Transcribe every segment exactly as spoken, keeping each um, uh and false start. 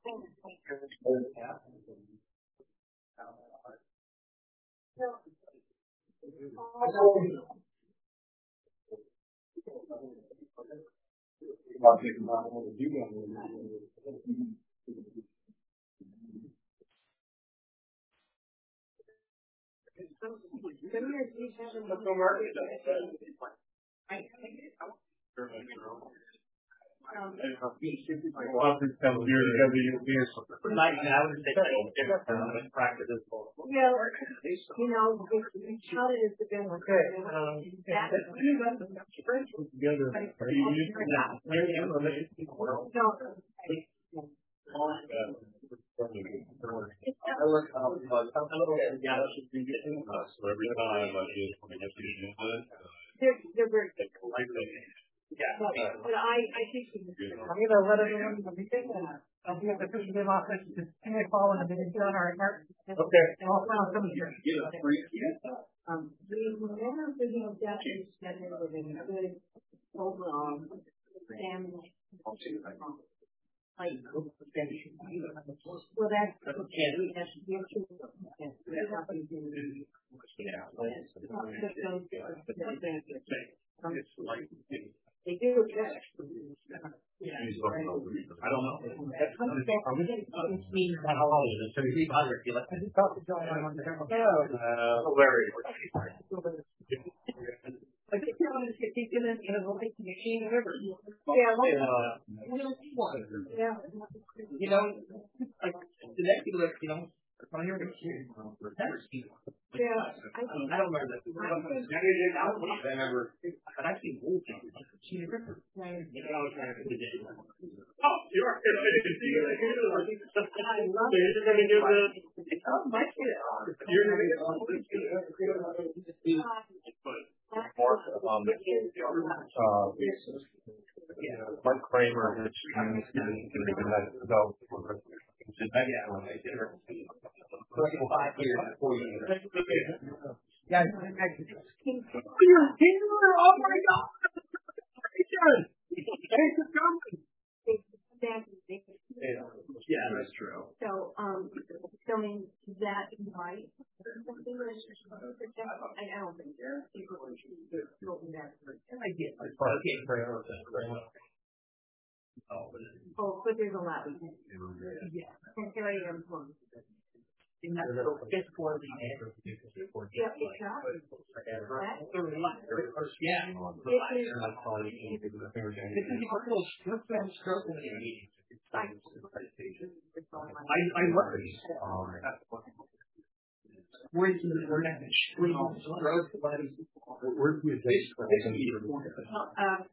Um, well, this time of year, together, you hear something. Like, I would say, different practices. Well, you know, how is it going to work? Um, that's together. Are you using that? No. I look up, a little bit, yeah, that should be getting us. So every time I get when I get to use it, they're, they're very good. Yeah, but I, I think I'm going to let everyone know everything. I'll be at the first game office. Just give me a call and the meeting's on our part. Okay. And I'll find out some of you. Um, whenever we're doing that, it's scheduled with a good overall family. Like, well, that's okay. That's they do it. Yeah. I don't know. That's kind of fair. It's mean that all of it. So you bother you like I just talked to John on the camera. Uh, very. I think you're going to get taken in a little machine river. Yeah, like yeah. You know, like the next people that you know on your machine. Yeah, I, I don't remember that. I remember, but I've seen old things. Machine river. Right. You know, I was trying to do it. Oh, you are. I love it. You're going to give the. Oh, my kid. You're going to give Mark, um, uh, Mike Kramer, which is about five years, four years. Yeah, oh my God! Yeah, that's true. So, um, filming that right? I don't think there are people who that. I did. Oh, but there's a lot. Yeah. And here I am. In that little fifth floor, the yeah, it's not. Yeah. This is a little stroke and stroke in the meeting. I I love it. Where's the word at? Where's the this? Um,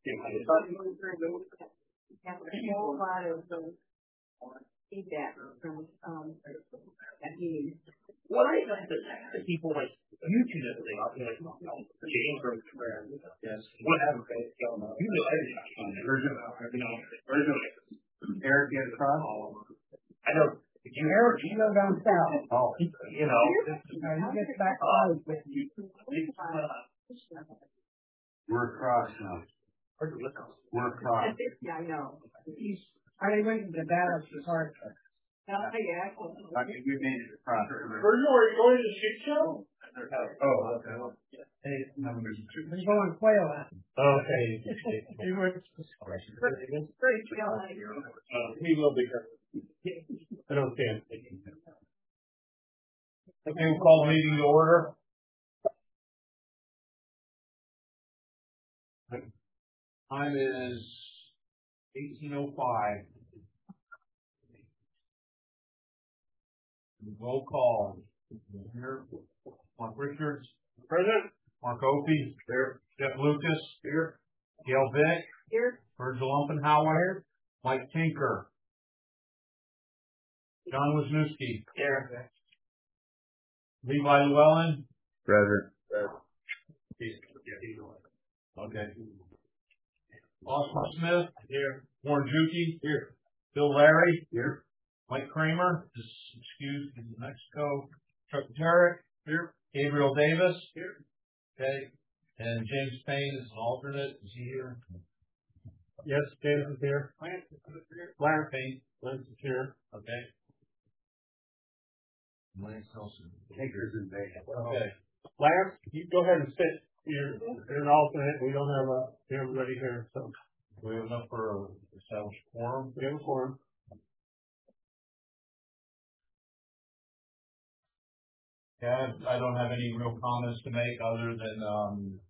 a whole lot of feedback from um that meeting. What I like the people like YouTube that they like James or yes, whatever. You know everything. You know, Eric gets across. I know. Eric, you know down south. Oh, you know. He gets back on with you. We're across now. We're across. Yeah, I know. He's. Are they waiting to battle the hard? I think we made it across. Are you going to the shit show? Oh, okay. Hey, we're going quail. Okay. He works. Great quail. He will be here. I don't stand. Okay, we'll call the meeting to order. Time is eighteen oh five. Roll call. Here. Mark Richards. Present. Mark Opie. Here. Jeff Lucas. Here. Gail Vick. Here. Virgil Umpenhauer. Here. Mike Tinker. John Wisniewski. Here. Levi Llewellyn. Present. Okay. Austin Smith. Here. Warren Juki. Here. Bill Larry. Here. Mike Kramer is excused in Mexico. Chuck Jarrett. Here. Gabriel Davis. Here. Okay. And James Payne is an alternate. Is he here? Yes, James is here. Lance is here. Lance, Lance is here. Okay. Lance Nelson. Takers in Vegas. Okay. Lance, you go ahead and sit. You're, you're an alternate. We don't have a everybody here, so we have enough for a established quorum. We have a quorum. Yeah, I don't have any real comments to make other than um,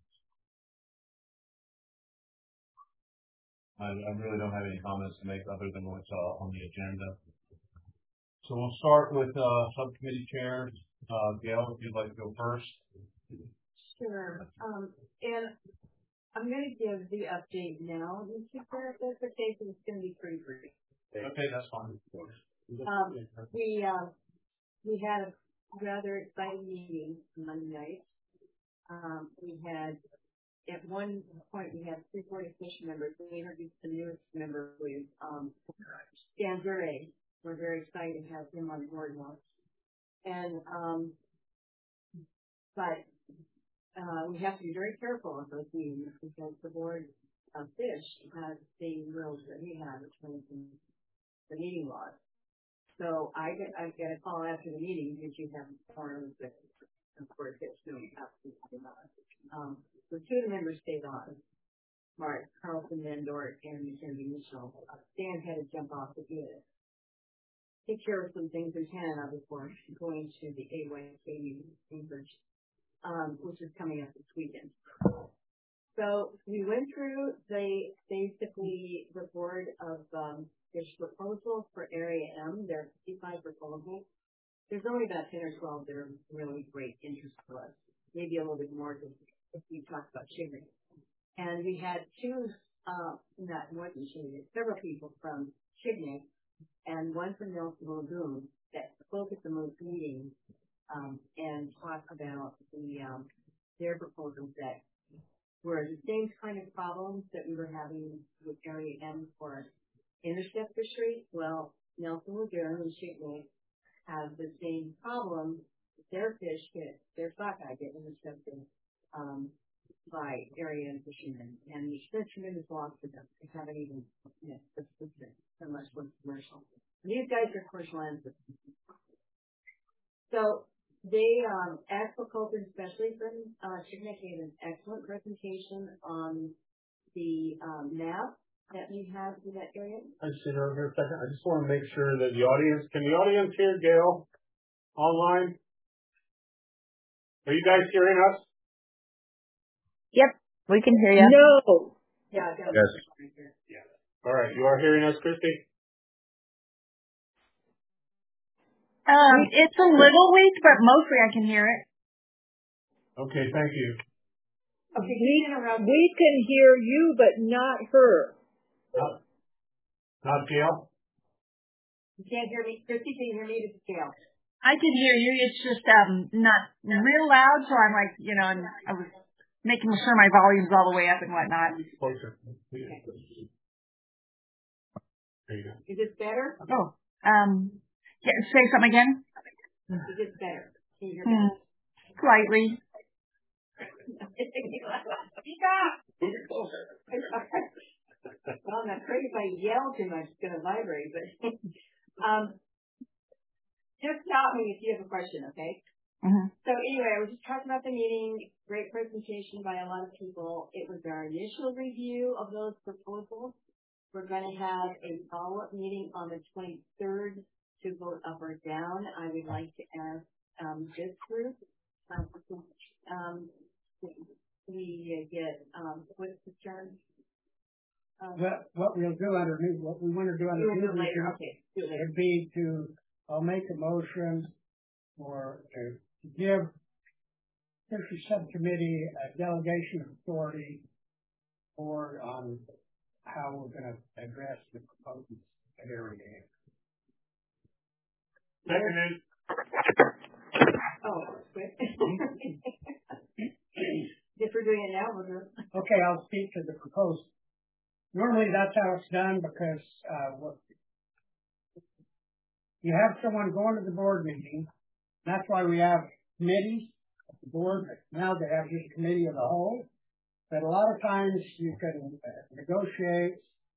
I, I really don't have any comments to make other than what's uh, on the agenda. So we'll start with uh, subcommittee chairs. Uh, Gail, if you'd like to go first. Sure. Um, and I'm going to give the update now. The super expectation is going to be pretty brief. Okay, that's fine. Um, we uh, we had a rather exciting meeting Monday night. Um, we had at one point we had three forty commission members. We introduced the newest member, who is um, Dan Zure. We're very excited to have him on board now. And um, but uh, we have to be very careful of those meetings because the board of fish has the same rules that we have in terms of the meeting laws. So I get I get a call after the meeting because you have forums that of course it's no absolutely not. Um, so two of the members stayed on. Mark Carlson Vendor and Mackenzie Mitchell. Uh, Stan had to jump off the unit. Take care of some things in Canada before going to the A Y K meeting in Cambridge, um, which is coming up this weekend. So we went through the basically the board of um, fish proposals for Area M. There are fifty-five proposals. There's only about ten or twelve that are really great interest to us. Maybe a little bit more if we talk about sugar. And we had two, uh, not more than two, several people from Chignik and one from Nelson Lagoon that spoke at the most meetings um, and talked about the um, their proposals that were the same kind of problems that we were having with Area M for intercept fishery. Well, Nelson Lagoon and Chignik have the same problem. Their fish get, their sockeye get intercepted um, by area and fishermen, and there's been tremendous loss to them. They haven't even, you know, subsisted so much with commercial. And these guys are commercial entities. So they, um, aquaculture, especially from uh, Chignik, gave an excellent presentation on the um, map that we have in that area. I just sit over here a second. I just want to make sure that the audience, can the audience hear Gail online? Are you guys hearing us? Yep, we can hear you. No. Yeah. Yes. Yeah. All right. You are hearing us, Christy? Um, it's a little weak, but mostly I can hear it. Okay. Thank you. Okay. We, we can hear you, but not her. Not, not Gail? You can't hear me. Christy, can you hear me? This is Gail. I can hear you. It's just um not real loud, so I'm like, you know, and I was making sure my volume's all the way up and whatnot. Closer. Okay. There you go. Is this better? Oh, um, yeah, say something again. Is this better? Can you hear me? Mm, slightly. Speak up. Move it closer. Well, I'm afraid if I yell too much, it's going to vibrate. But um, just stop me if you have a question, okay? Mm-hmm. So anyway, I was just talking about the meeting. Great presentation by a lot of people. It was our initial review of those proposals. We're going to have a follow-up meeting on the twenty-third to vote up or down. I would like to ask um, this group, um, um, we get um, what's the term? Um, what, what we'll do under new, what we want to do under do new it later. Okay, do it later. would be to, I'll make a motion or to give Fisheries Subcommittee a delegation of authority or on how we're going to address the proposals at Area M. Seconded. Oh, quick. If we're doing it now, we'll do it. Okay, I'll speak to the proposal. Normally that's how it's done because uh, what, you have someone going to the board meeting. That's why we have committees at the board. Now they have just a committee of the whole. But a lot of times you can uh, negotiate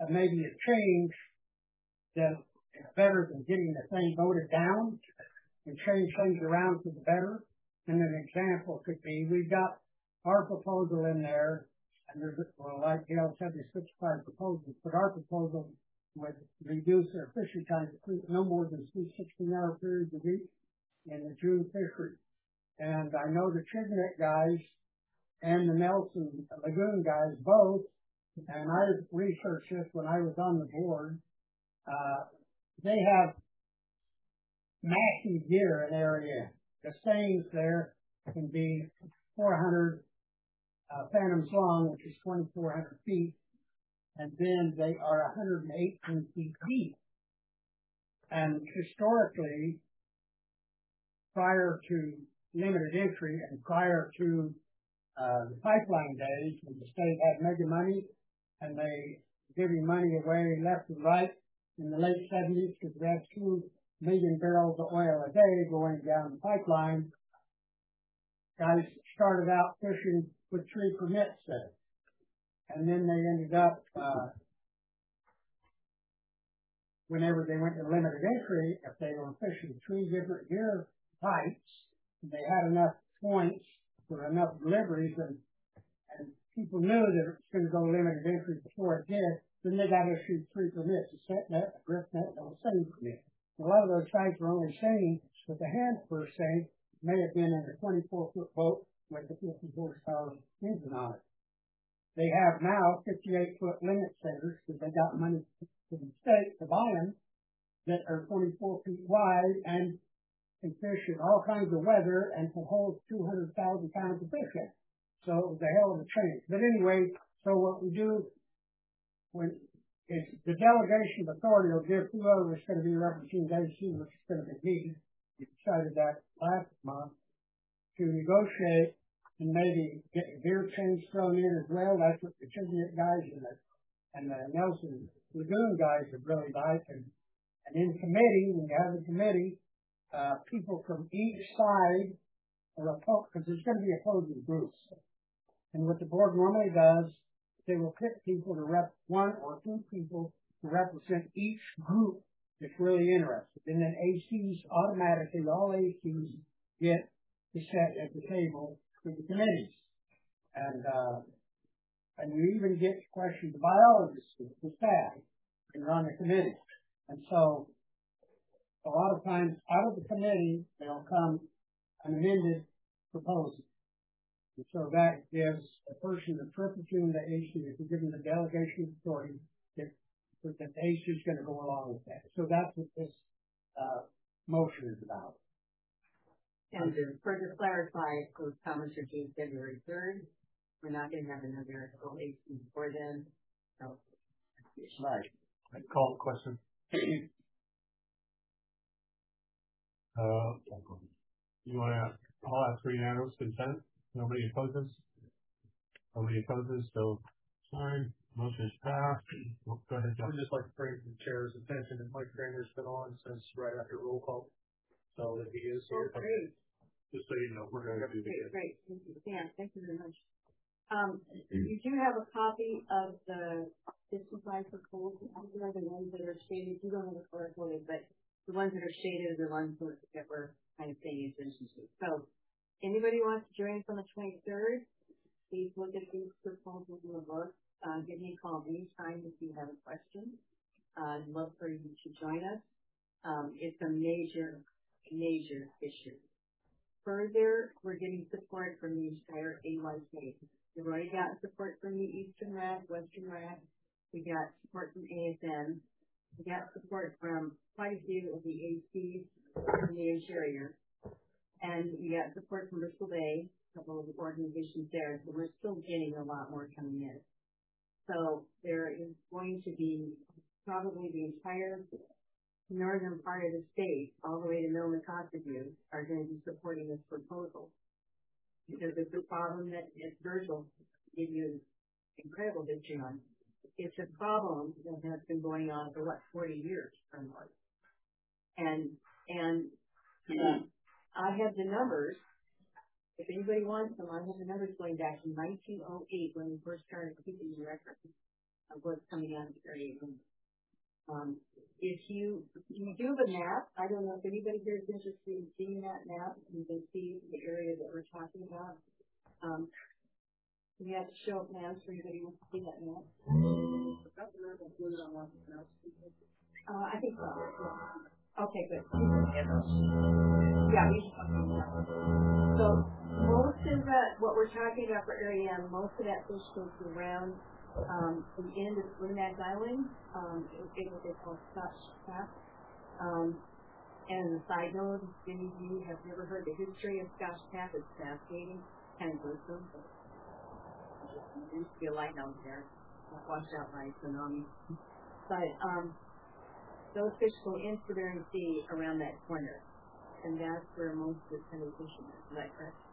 uh, maybe a change that is better than getting the thing voted down and change things around for the better. And an example could be, we've got our proposal in there, and there's, well, like Gail said, there's sixty-five proposals, but our proposal would reduce their fishing time to no more than two sixteen-hour periods a week in the June fishery. And I know the Chignet guys and the Nelson Lagoon guys both, and I researched this when I was on the board, uh, they have massive gear in area. The seines there can be four hundred uh, fathoms long, which is twenty-four hundred feet, and then they are one hundred eighteen feet deep. And historically, prior to limited entry and prior to uh, the pipeline days, when the state had mega money and they giving money away left and right in the late seventies, because we had two million barrels of oil a day going down the pipeline, guys started out fishing with three permits there. And then they ended up, uh, whenever they went to limited entry, if they were fishing three different gear types, and they had enough points for enough deliveries, and, and people knew that it was going to go limited entry before it did, then they got issued three permits, a set net, a drift net, and a seine permit. A lot of those guys were only seine, but the hand per se may have been in a twenty-four foot boat with a fifty horsepower engine on it. They have now fifty-eight foot limit centers, because they got money from the state to buy them, that are twenty-four feet wide and can fish in all kinds of weather and can hold two hundred thousand pounds of fish in. So it was a hell of a change. But anyway, so what we do when is the delegation of authority will give whoever is going to be representing A C, which is going to be me. We decided that last month to negotiate and maybe get a gear change thrown in as well. That's what the Chignet guys and the, and the Nelson Lagoon guys would really like. And, and in committee, when you have a committee, uh, people from each side are opposed, because there's going to be opposing groups. And what the board normally does, they will pick people to rep one or two people to represent each group that's really interested. And then A Cs automatically, all A Cs get to sit at the table with the committees. And, uh, and you even get questions of biologists, the staff, and on the committee. And so, a lot of times, out of the committee, there'll come an amended proposal. And so that gives a person that's representing the A C, if you're given the delegation authority, that, that the A C is going to go along with that. So that's what this uh, motion is about. And to further clarify, those comments are due February third. We're not going to have another A C before then. So, right. I call the question. uh, you want to? I'll ask for unanimous consent. Nobody opposes? Nobody opposes, so fine. Motion is passed. Well, go ahead, John. I would just like to bring the chair's attention that Mike Kramer's been on since right after roll call. So that he is here. Oh, great. Just so you know, we're going to do Great, this. great. Thank you. Dan, thank you very much. Um, you do have a copy of the fifty-five proposals. These are the ones that are shaded. You don't have a color coded, but the ones that are shaded are the ones that we're kind of paying attention to. So, anybody wants to join us on the twenty-third, please look at these proposals in the book. Uh, give me a call anytime if you have a question. Uh, I'd love for you to join us. Um, it's a major, major issue. Further, we're getting support from the entire A Y K. We've already got support from the Eastern R A C, Western R A C. We got support from A S N. We got support from quite a few of the A Cs in the interior. And we got support from Bristol Bay, a couple of organizations there, so we're still getting a lot more coming in. So there is going to be probably the entire northern part of the state, all the way to Milne Cotteview, are going to be supporting this proposal. Because it's a problem that, as Virgil gave you incredible history on, it's a problem that has been going on for, what, forty years or more. And, and, uh, I have the numbers. If anybody wants them, I have the numbers going back to nineteen oh eight when we first started keeping the records of what's coming out of the area. Um, if you, you do the map, I don't know if anybody here is interested in seeing that map. You can see the area that we're talking about. Um, we have to show plans for anybody who wants to see that map. Uh, I think so. Yeah. Okay, good. Yeah, we So most of that, what we're talking about for Area M, most of that fish goes around um, the end of Lunac Island. Um, it was what they call Scotch Tap. Um, and the side note, if any of you have never heard the history of Scotch Tap, it's fascinating, kind of gruesome. There used to be a lighthouse there, washed out by a tsunami. But um, those fish go into the Bering Sea around that corner, and that's where most of the kind of fishing is. Is that correct?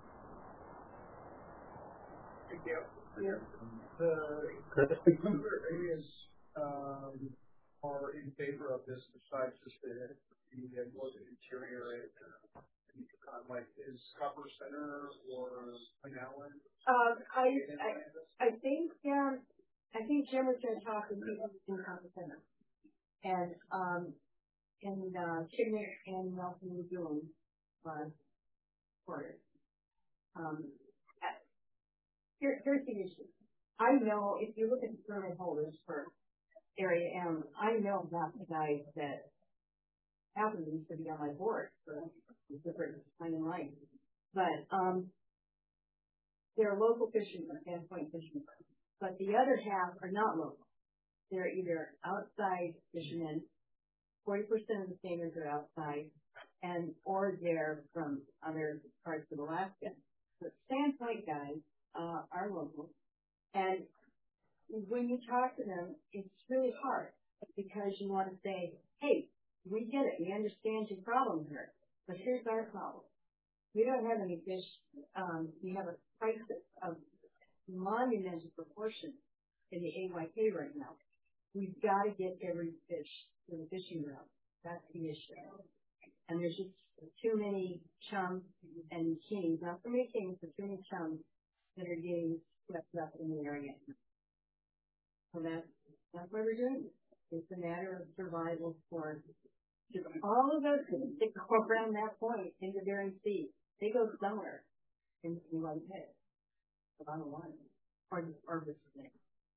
Thank you. Yeah. The other areas um, are in favor of this besides just the, the more the interior area. Uh, like is Copper Center or Pinallen? Um, I, I I think um, I think Jim was going to talk to people in Copper Center, and um, and uh, Chignick and Nelson Lagoon uh, quarters. Um, here, here's the issue. I know if you look at the permit holders for Area M, I know about the guys that happen to be on my board for different time in life. But um, they're local fishermen, Sandpoint fishermen. But the other half are not local. They're either outside fishermen, forty percent of the stingers are outside, and or they're from other parts of Alaska. The Sandpoint guys uh, are local. And when you talk to them, it's really hard because you want to say, hey, we get it. We understand your problem here. But here's our problem. We don't have any fish. Um, we have a crisis of monumental proportion in the A Y K right now. We've got to get every fish to the fishing ground. That's the issue. And there's just too many chums and kings, not so many kings, but too many chums that are getting swept up in the area. So that's, that's what we're doing. It's a matter of survival for all of those things that go around that point in the Bering Sea. They go somewhere in the one pit, the bottom line, or the or the thing.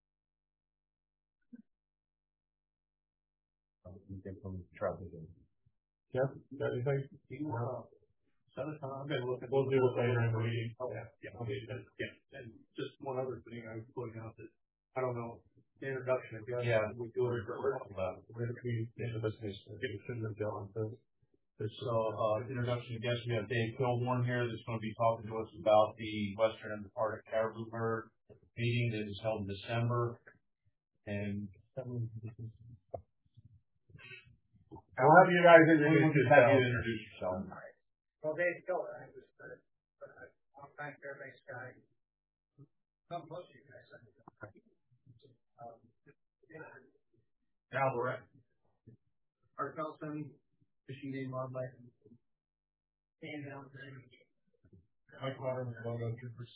Yep, got anything? Uh, I'm going to look at. We'll do it later in the meeting. Oh, yeah, yeah, okay, that's, yeah. And just one other thing I was pointing out that, I don't know, the introduction, I guess. Yeah. We do it for about. We're going to be in the business. It shouldn't have gone to. So, uh, introduction, I guess we have Dave Kilborn here that's going to be talking to us about the Western Antarctic Caribou Bird meeting that is held in December. And I'll have you guys introduce we'll just have you introduce yourself. Well, Dave Keller, I was, uh, I'm thank Fairbanks Guy. Come close to you guys. Um, yeah. Al Lorette. Art Felson, Fishing Game Wildlife. Dan Valentine. Mike Water, Logo Troopers.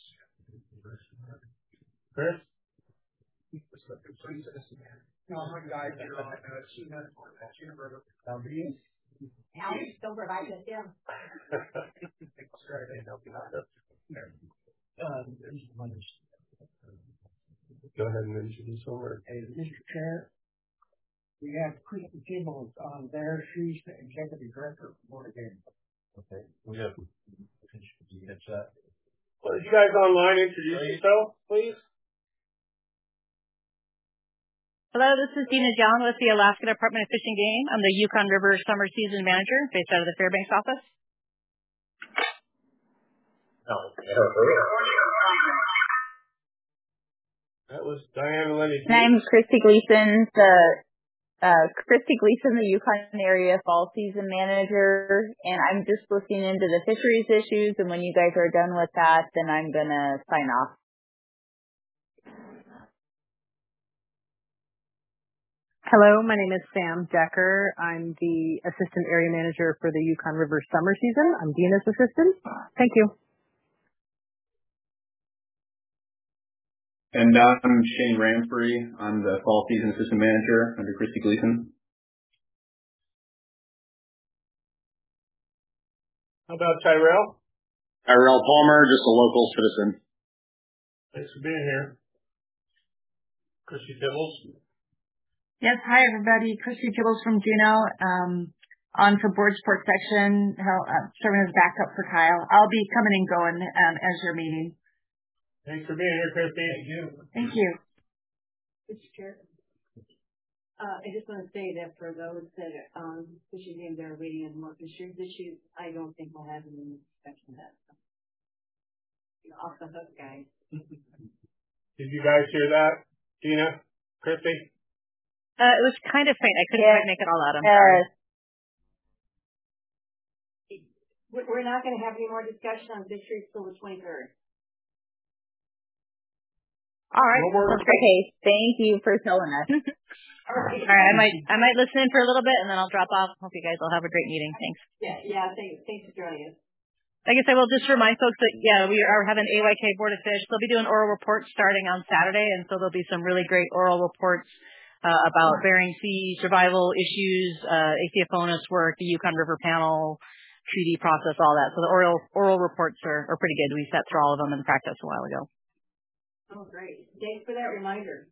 Chris? No, I'm a guy here on, uh, Chino, Chino River. How are you? Alex, don't provide us, yeah. Go ahead and introduce over. Hey, Mister Chair, we have Kristen Kimball on there. She's the executive director of Board of Game. Okay. We have. Did you catch that? Well, you guys online introduce yourself, please. Hello, this is Dina John with the Alaska Department of Fish and Game. I'm the Yukon River Summer Season Manager based out of the Fairbanks office. That was Diane Lenny. And I'm Christy Gleason, the uh, Christy Gleason, the Yukon Area Fall Season Manager, and I'm just looking into the fisheries issues. And when you guys are done with that, then I'm gonna sign off. Hello, my name is Sam Decker. I'm the Assistant Area Manager for the Yukon River Summer Season. I'm Dina's assistant. Thank you. And I'm Shane Ramsbury. I'm the fall season assistant manager under Christy Gleason. How about Tyrell? Tyrell Palmer, just a local citizen. Thanks for being here. Christy Tibbles. Yes, hi everybody. Christy Tibbles from Juneau. Um, on for board sports section, uh, serving as backup for Kyle. I'll be coming and going um, as your meeting. Thanks for being here, Christy. Thank you. Thank you. Mister Chair, uh, I just want to say that for those that um, fishing games are waiting on more fisheries issues, I don't think we'll have any discussion of that. So, you're off the hook, guys. Did you guys hear that, Gina? Christy? Uh, it was kind of faint. I couldn't Yeah. quite make it all out. I'm Uh, sorry. We're not going to have any more discussion on fisheries till the twenty-third. All right. No more. okay, thank you for telling us. All right. All right. I might I might listen in for a little bit and then I'll drop off. Hope you guys will have a great meeting. Thanks. Yeah, yeah. Thanks, thanks for joining us. I guess I will just remind folks that, yeah, we are having A Y K Board of Fish. They'll be doing oral reports starting on Saturday, and so there'll be some really great oral reports uh, about Bering Sea survival issues, uh, ACFONUS work, the Yukon River Panel, treaty process, all that. So the oral oral reports are, are pretty good. We sat through all of them in practice a while ago. Oh, great. Thanks for that reminder.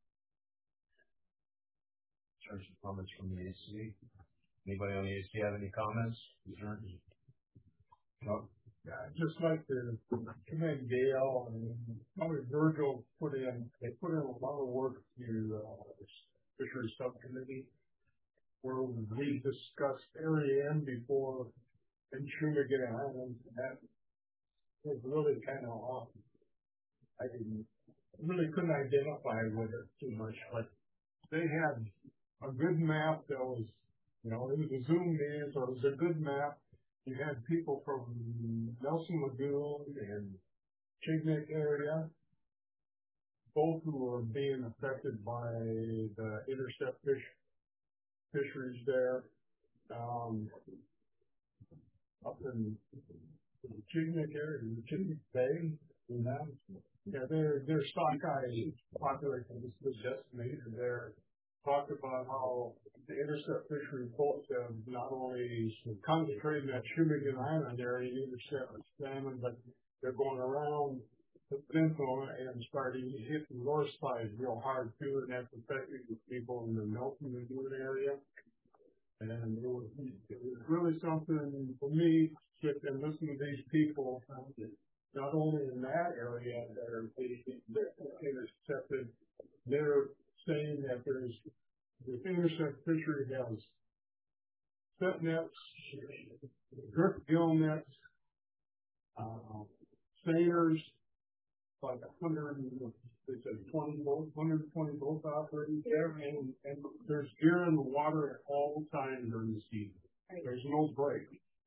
Some comments from the A C. Anybody on the A C have any comments? Concerns? No. Yeah, I'd just like to commend Gail and probably Virgil put in, they put in a lot of work to uh, fisheries subcommittee where we discussed Area M before and Shumagon Island. That was really kind of off. I didn't really couldn't identify with it too much, but they had a good map that was, you know, it was a Zoom meeting, so it was a good map. You had people from Nelson Lagoon and Chignik area, both who were being affected by the intercept fish fisheries there. Um, up in the Chignik area, the Chignik Bay, you know, yeah, their their sockeye population is was decimated there. Talked about how the intercept fishery boats have not only concentrated in that Shumagon Island area and intercept salmon, but they're going around the peninsula and starting to hit the north side real hard too, and that's affecting the people in the Nelson Lagoon area. And it was, it was really something for me to sit and listen to these people, not only in that area that are being intercepted, they're saying that there's the intercept fishery has set nets, drift gill nets, uh, seiners, like a hundred, they said twenty boats, one hundred twenty boats operating there, and, and there's gear in the water at all times during the season. There's no break.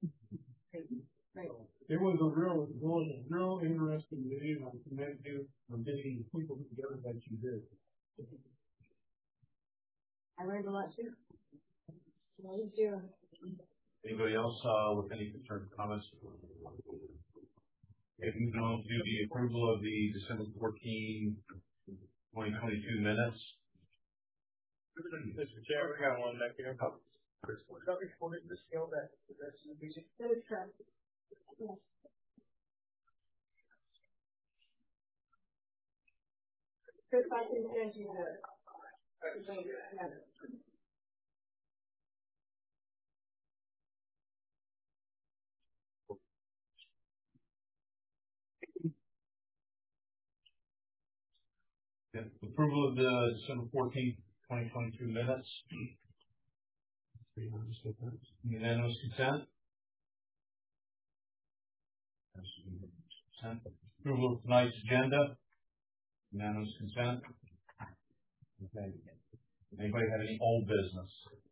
So it was a real, it was a real interesting meeting. I commend you for getting people together that you did. I learned a lot too. Always do. Anybody else uh, with any concerns or comments? If you don't do the approval of the December fourteenth, twenty twenty-two minutes. Mister Chair, we got one back here. Chris, was that recorded in the scale that that's the music? That is correct. Yes. Chris, I can send you the. Yeah. Approval of the December fourteenth, twenty twenty-two minutes. Unanimous consent. Consent. Approval of tonight's agenda. Unanimous consent. Okay. Anybody have any old business?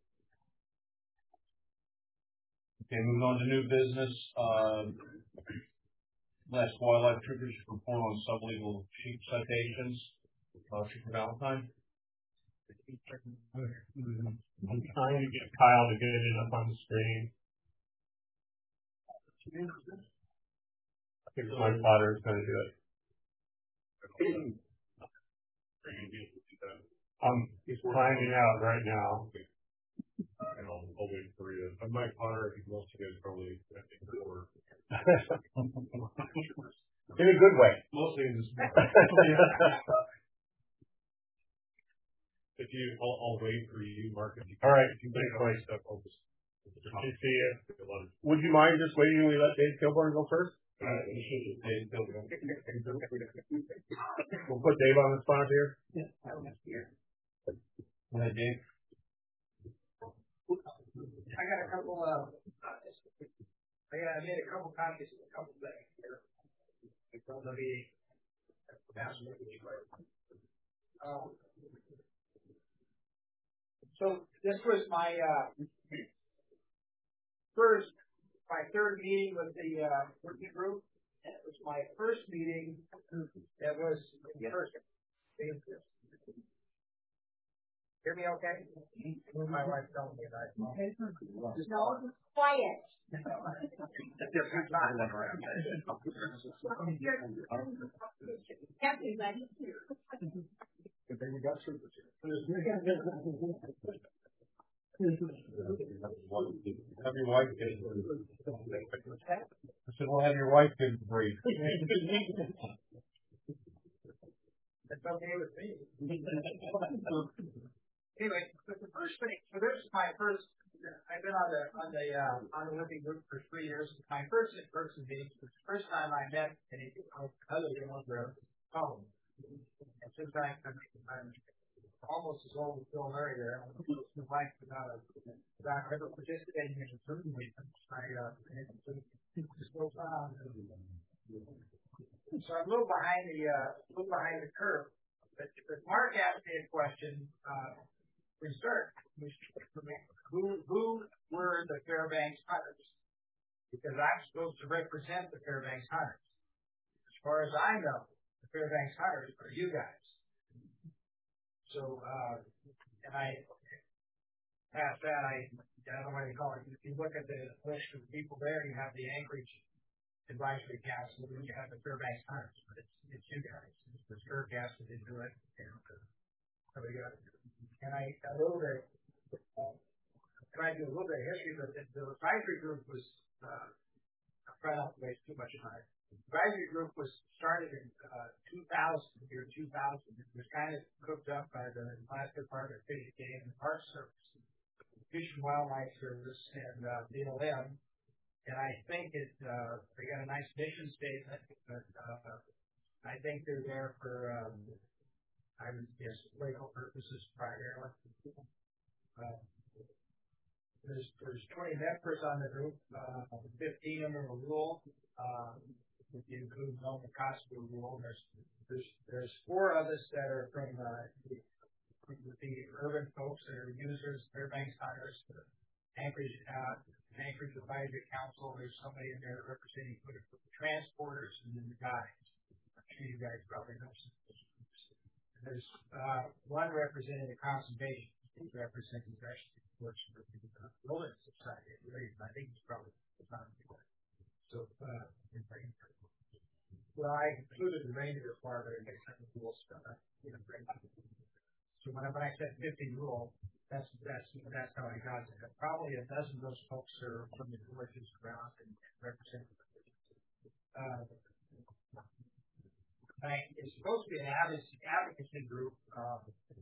Okay, moving on to new business. Uh, last wildlife troopers report on sublegal sheep citations. Uh, Trooper Valentine. I'm trying to get Kyle to get it up on the screen. I think my father is going to do it. I'm finding out right now. And I'll, I'll wait for you. I might honor if most of you guys probably, I think, or in a good way. Mostly in this. If you, I'll, I'll wait for you, Mark. If you All right. If you make all stuff, I'll just. Good to see you. Would you mind just waiting and we let Dave Kilborn go first? Uh, Dave Kilborn. We'll put Dave on the spot here. Yeah, I don't have to hear. Go ahead, Dave. I got a couple of, I got, I made a couple copies of a couple things here. From the meeting. Um, so this was my, uh, first, my third meeting with the, uh, working group. And it was my first meeting that was in person. Hear me okay? My wife told me that. No, quiet. Everybody here. Have your wife get it. I said, well, have your wife get it brief. That's okay with me. Anyway, but the first thing, so this is my first, I've been on the, on the, uh, on the living group for three years. My first in-person meeting was the first time I met any other than one of phone. And since I, I'm, I'm almost as old as Bill Murray there, I'm like, uh, without ever participating in a certain meeting, I, uh, just goes on. So I'm a little behind the, uh, a little behind the curve. But, but Mark asked me a question, uh, we start, who, who were the Fairbanks Hunters? Because I'm supposed to represent the Fairbanks Hunters. As far as I know, the Fairbanks Hunters are you guys. So, uh, and I, past that, I, I don't know what you call it. If you look at the list of people there, you have the Anchorage Advisory Council, and you have the Fairbanks Hunters, but it's, it's you guys. It's the Faircast that didn't do it. And I, a little bit, uh, tried to do a little bit of history, but the, the advisory group was, uh, I'm trying not to waste too much time. The advisory group was started in, uh, two thousand, the year two thousand. It was kind of cooked up by the Alaska Department of Fish and Game and Park Service, Fish and Wildlife Service, and, uh, B L M. And I think it, uh, they got a nice mission statement, but, uh, I think they're there for, um, I would guess, legal purposes primarily. Uh, there's, there's twenty members on the group, uh, fifteen of them are rural, uh, if you include Nome Costco rural. There's, there's, there's four of us that are from, uh, the, the urban folks that are users, Fairbanks Hunters, the Anchorage, uh, Anchorage Advisory Council. There's somebody in there representing the transporters and then the guides. I'm sure you guys probably know some. There's uh, one representing the conservation, who's representing the works for the Wilderness Society. I think it's probably not so. Uh, well, I included the reindeer part of it. Cool stuff. You know, so when I, when I said fifty rural, that's that's that's how I got it. Probably a dozen of those folks are from the villages around and represent. Uh, I, it's supposed to be an advocacy, advocacy group. Um,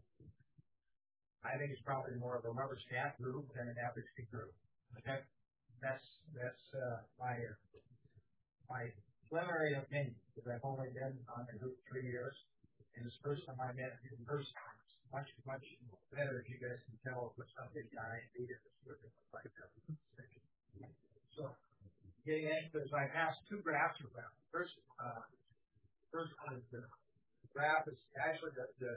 I think it's probably more of a rubber stamp group than an advocacy group. That, that's that's uh, my my preliminary opinion, because I've only been on the group three years, and it's the first time I met in person. It's much much better, if you guys can tell, what something I needed. So, getting into this, I passed two graphs around. First. Uh, First one is the graph is actually the, the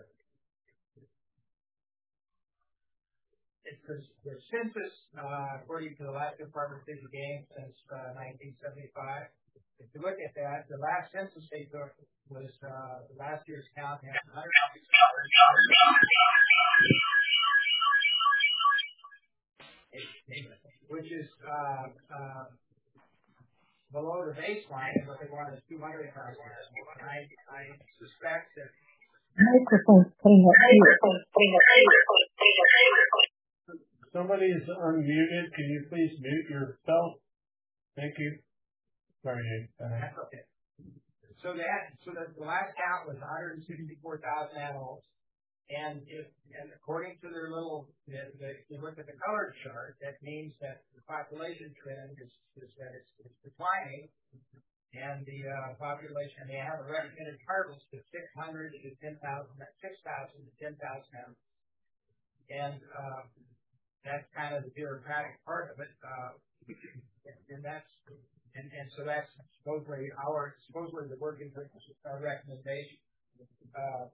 it's the, the census uh, according to the Alaska Department of Fish and Game since uh, nineteen seventy-five. If you look at that, the last census they took was uh, the last year's count had one hundred which is uh, uh, below the baseline, what they want is two hundred thousand. I, I suspect that Microphone's putting up here. Somebody is unmuted. Can you please mute yourself? Thank you. Sorry, Nate. That's okay. So that, so the, the last count was one hundred sixty-four thousand animals. And if, and according to their little, the, the, you look at the color chart, that means that the population trend is, is that it's, it's declining. And the uh, population, they have a recommended harvest of six hundred to ten thousand, six thousand to ten thousand animals. And uh, that's kind of the bureaucratic part of it. Uh, and that's, and, and so that's supposedly our, supposedly the working group uh, recommendation. Uh,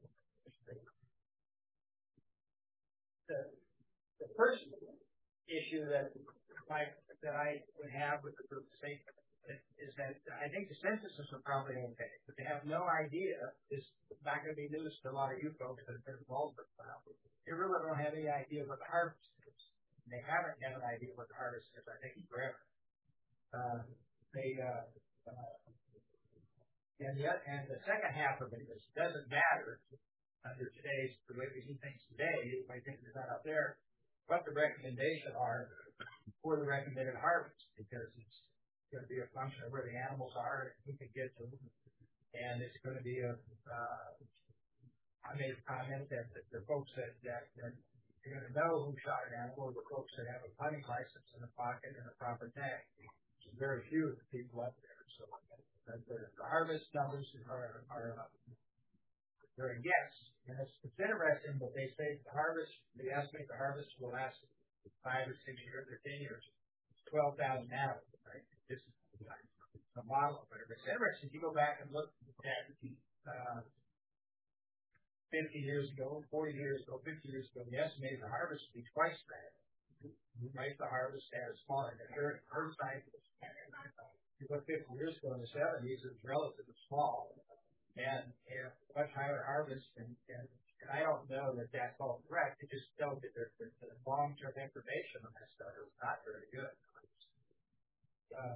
the, the first issue that I, that I would have with the group statement is that I think the censuses are probably okay, but they have no idea. It's not going to be news to a lot of you folks that have been involved with it. They really don't have any idea what the harvest is. They haven't had an idea what the harvest is, I think, forever. Uh, they, uh, uh, and yet, and the second half of it is, doesn't matter under today's, the way we do things today, I think it's not up there, what the recommendation are for the recommended harvest, because it's going to be a function of where the animals are and who can get to them. And it's going to be a, uh, I made a comment that the, the folks that, that, that you're going to know who shot an animal are the folks that have a hunting license in the pocket and a proper tag. There's very few of the people up there. So the, the, the harvest numbers are, are uh, they're a guess. And it's, it's interesting that they say the harvest, they estimate the harvest will last five or six years or ten years. It's twelve thousand animals, right? This is a model, but it's interesting. If you go back and look at uh, fifty years ago, forty years ago, fifty years ago, the estimated harvest would be twice that. Right, the harvest as small, and the herd, herd size was, you look fifty years ago in the seventies, it was relatively small, and you know, much higher harvest, and, and, and I don't know that that's all correct. It just tells that the, the, the long-term information on that stuff is not very good. Uh,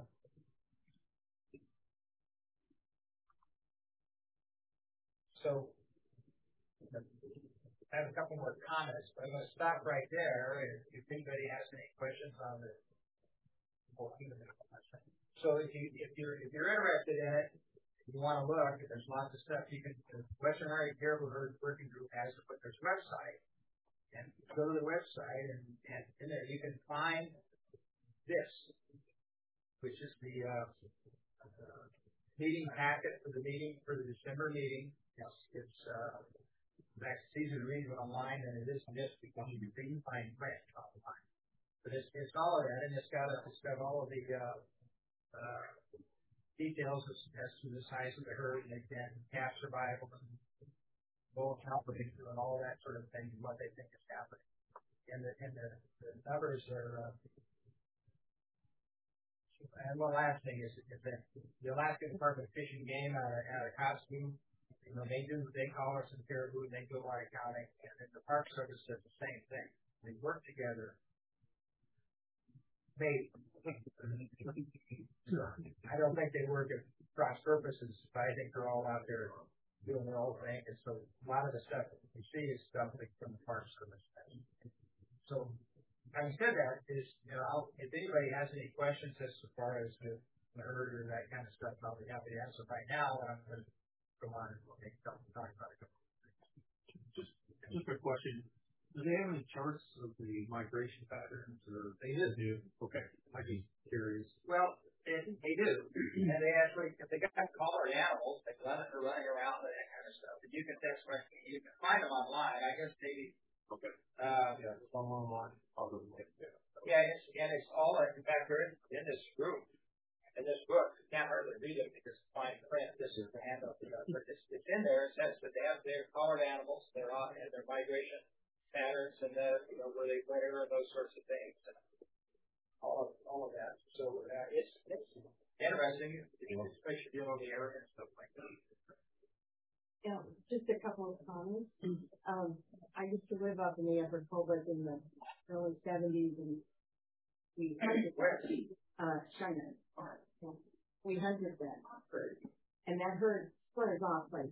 so, I have a couple more comments, but I'm going to stop right there. If, if anybody has any questions on the, so if you if you're if you're interested in it, if you want to look, there's lots of stuff you can. The Western Area Caribou Herd Working Group has to put their website, and go to the website, and, and in there you can find this, which is the uh, uh, meeting packet for the meeting for the December meeting. It's, it's uh, that's easy to read online, and it is this because you can find print online. But it's it's all of that, and it's got a, it's got all of the uh, uh, details as, as to the size of the herd and, and calf survival and bull count predictor and all that sort of thing, and what they think is happening. And the and the, the numbers are. Uh, And one last thing is, is that the Alaska Department of Fish and Game out of, out of Costume, you know, they do, they call us in caribou, and they do a lot of counting, and then the Park Service does the same thing. They work together. They, I don't think they work at cross purposes, but I think they're all out there doing their own thing, and so a lot of the stuff that we see is stuff like from the Park Service. So, having said that, is, you know, I'll, if anybody has any questions as far as the, the herd or that kind of stuff, I'll be happy to answer right now. I'm going to go on and make a couple talk about it. Just, just a question. Do they have any charts of the migration patterns? Or they do. do. Okay. I'm just curious. Well, they, they do. And they actually, if they got collared animals, they run it, they're running around and that kind of stuff. And you can text, you can find them online. I guess maybe. Okay. Uh, yeah, it's all online. Probably. Yeah. Yeah, it's, and it's all, in fact, they're in, in this group, in this book. You can't hardly read it because it's fine print. This is the handout, but it's, it's in there. It says that they have their collared animals, they're on, and their migration patterns, and the, you know, where they winter and those sorts of things, and all of all of that. So uh, it's it's interesting, especially if you know the area and stuff like that. Yeah, just a couple of comments. Um, I used to live up in the Upper Colbert in the early seventies, and we hunted uh, China. We hunted that herd, and that herd splinters off like this.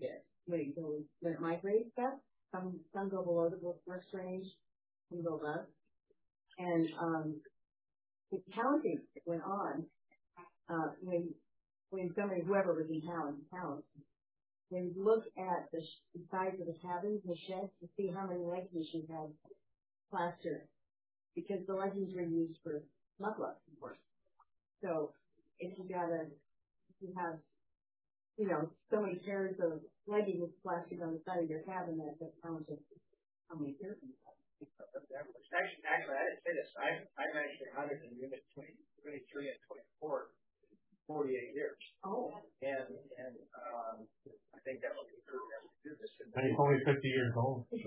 when it goes, when it migrates up. Some, some go below the first range, some go above. And, um, the counting went on, uh, when, when somebody, whoever was in town, town, they look at the, sh- the size of the cabins, the sheds, to see how many leggings you had plastered. Because the leggings were used for mudluck, of course. So, if you gotta, if you have, you know, so many pairs of leggings plastered on the side of your cabin, that, that counts as how many pairs you have. Actually, actually, I didn't say this. I, I'm actually hunted in unit twenty-three and twenty-four, forty-eight years. Oh. And, and, um, I think that would be true as we do this. And he's only fifty years old. and,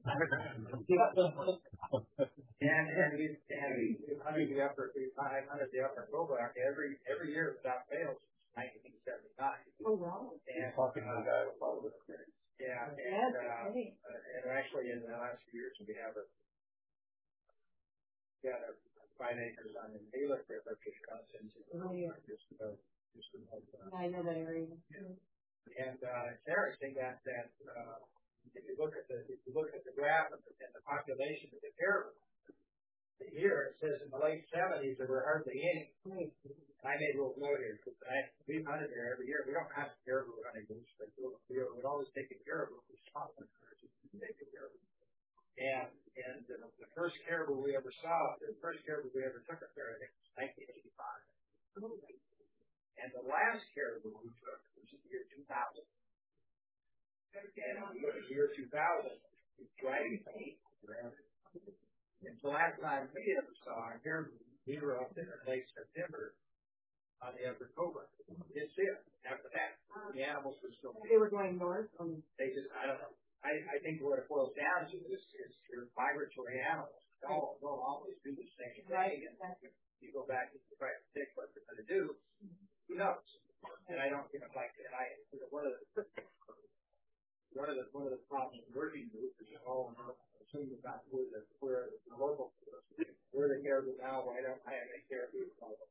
and we, and we hunted the upper, we hunted the upper Kobach every, every year without fail since nineteen seventy-nine. Oh, wow. And, Talking to the guy with a lot of experience. Yeah, and, Yes, uh, okay. uh, and actually in the last few years we have a, we got a five acres on the Bailiff River, which comes into Oh, yeah. just about, just about, uh, I know that area. and, uh, it's interesting that, that, uh, if you look at the, if you look at the graph and the, and the population of the caribou, here it says in the late seventies there were hardly any. Right. I made a little note here because I we've hunted there every year. We don't have caribou hunting groups, but we would always take a caribou for Scotland just to take a caribou. And and the, the first caribou we ever saw, the first caribou we ever took up there, I think was nineteen eighty-five. And the last caribou we took was in the year two thousand. And in the year two thousand, we dragged eight. And the last time we ever saw a caribou, we were up there in late September on the upper Cobra. We didn't see it. After that, the animals were still. They were going north. Um, they just, I don't know. I, I think what it boils down to is, is your migratory animals. They'll, they'll always do the same thing. Right. And you go back and try to predict what they're going to do. Who knows? And I don't, you know, like, and I, you know, one of the, one of the, one of the problems in working group is all assuming about where the, where the local, where the caribou now, why don't I have any caribou?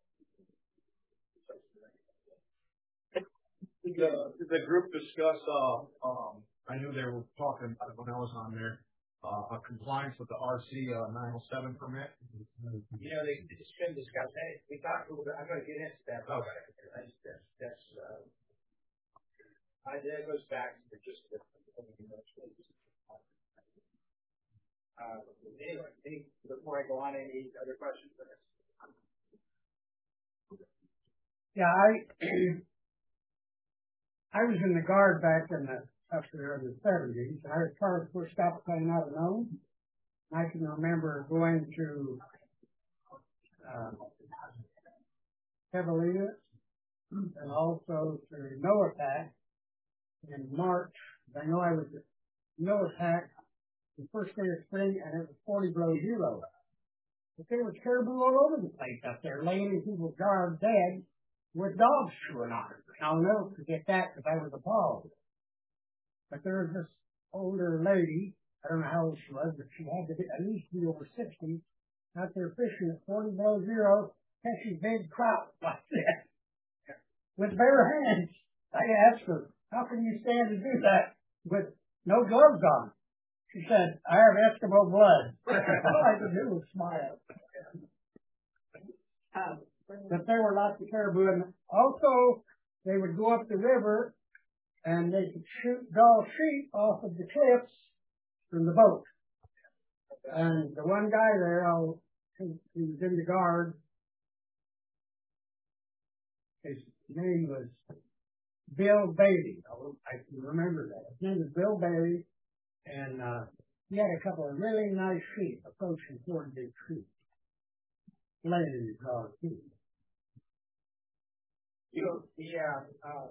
The, the group discussed, uh, um, I knew they were talking about it when I was on there, uh, a compliance with the R C, uh, nine oh seven permit. You know, they, it's been discussed. Hey, we talked a little bit, I'm going to get into that. Okay. That's, that's, that's, uh, I, that goes back to just the, uh, anyway, any, before I go on, any other questions for this? Yeah, I, I was in the Guard back in the, up there in the seventies. I was part of the first stop plane out of Nome. I can remember going to, uh, Cavalier and also to Noatak in March. I know I was at Noatak the first day of spring, and it was forty below zero. But there was caribou all over the place up there, laying in people's yards dead with dogs chewing on it. I'll never forget that because I was appalled. But there was this older lady, I don't know how old she was, but she had to be, at least be over sixty, out there fishing at forty below zero, catching big trout like that with bare hands. I asked her, how can you stand to do that with no gloves on? She said, I have Eskimo blood. All I could do was smile. Um, but there were lots of caribou. And also, they would go up the river and they could shoot Dall sheep off of the cliffs from the boat. And the one guy there, oh, he, he was in the Guard. His name was Bill Bailey. I can remember that. His name was Bill Bailey. And uh, he had a couple of really nice sheep approaching forty big trees. Laying in the car, too. You know, yeah, uh,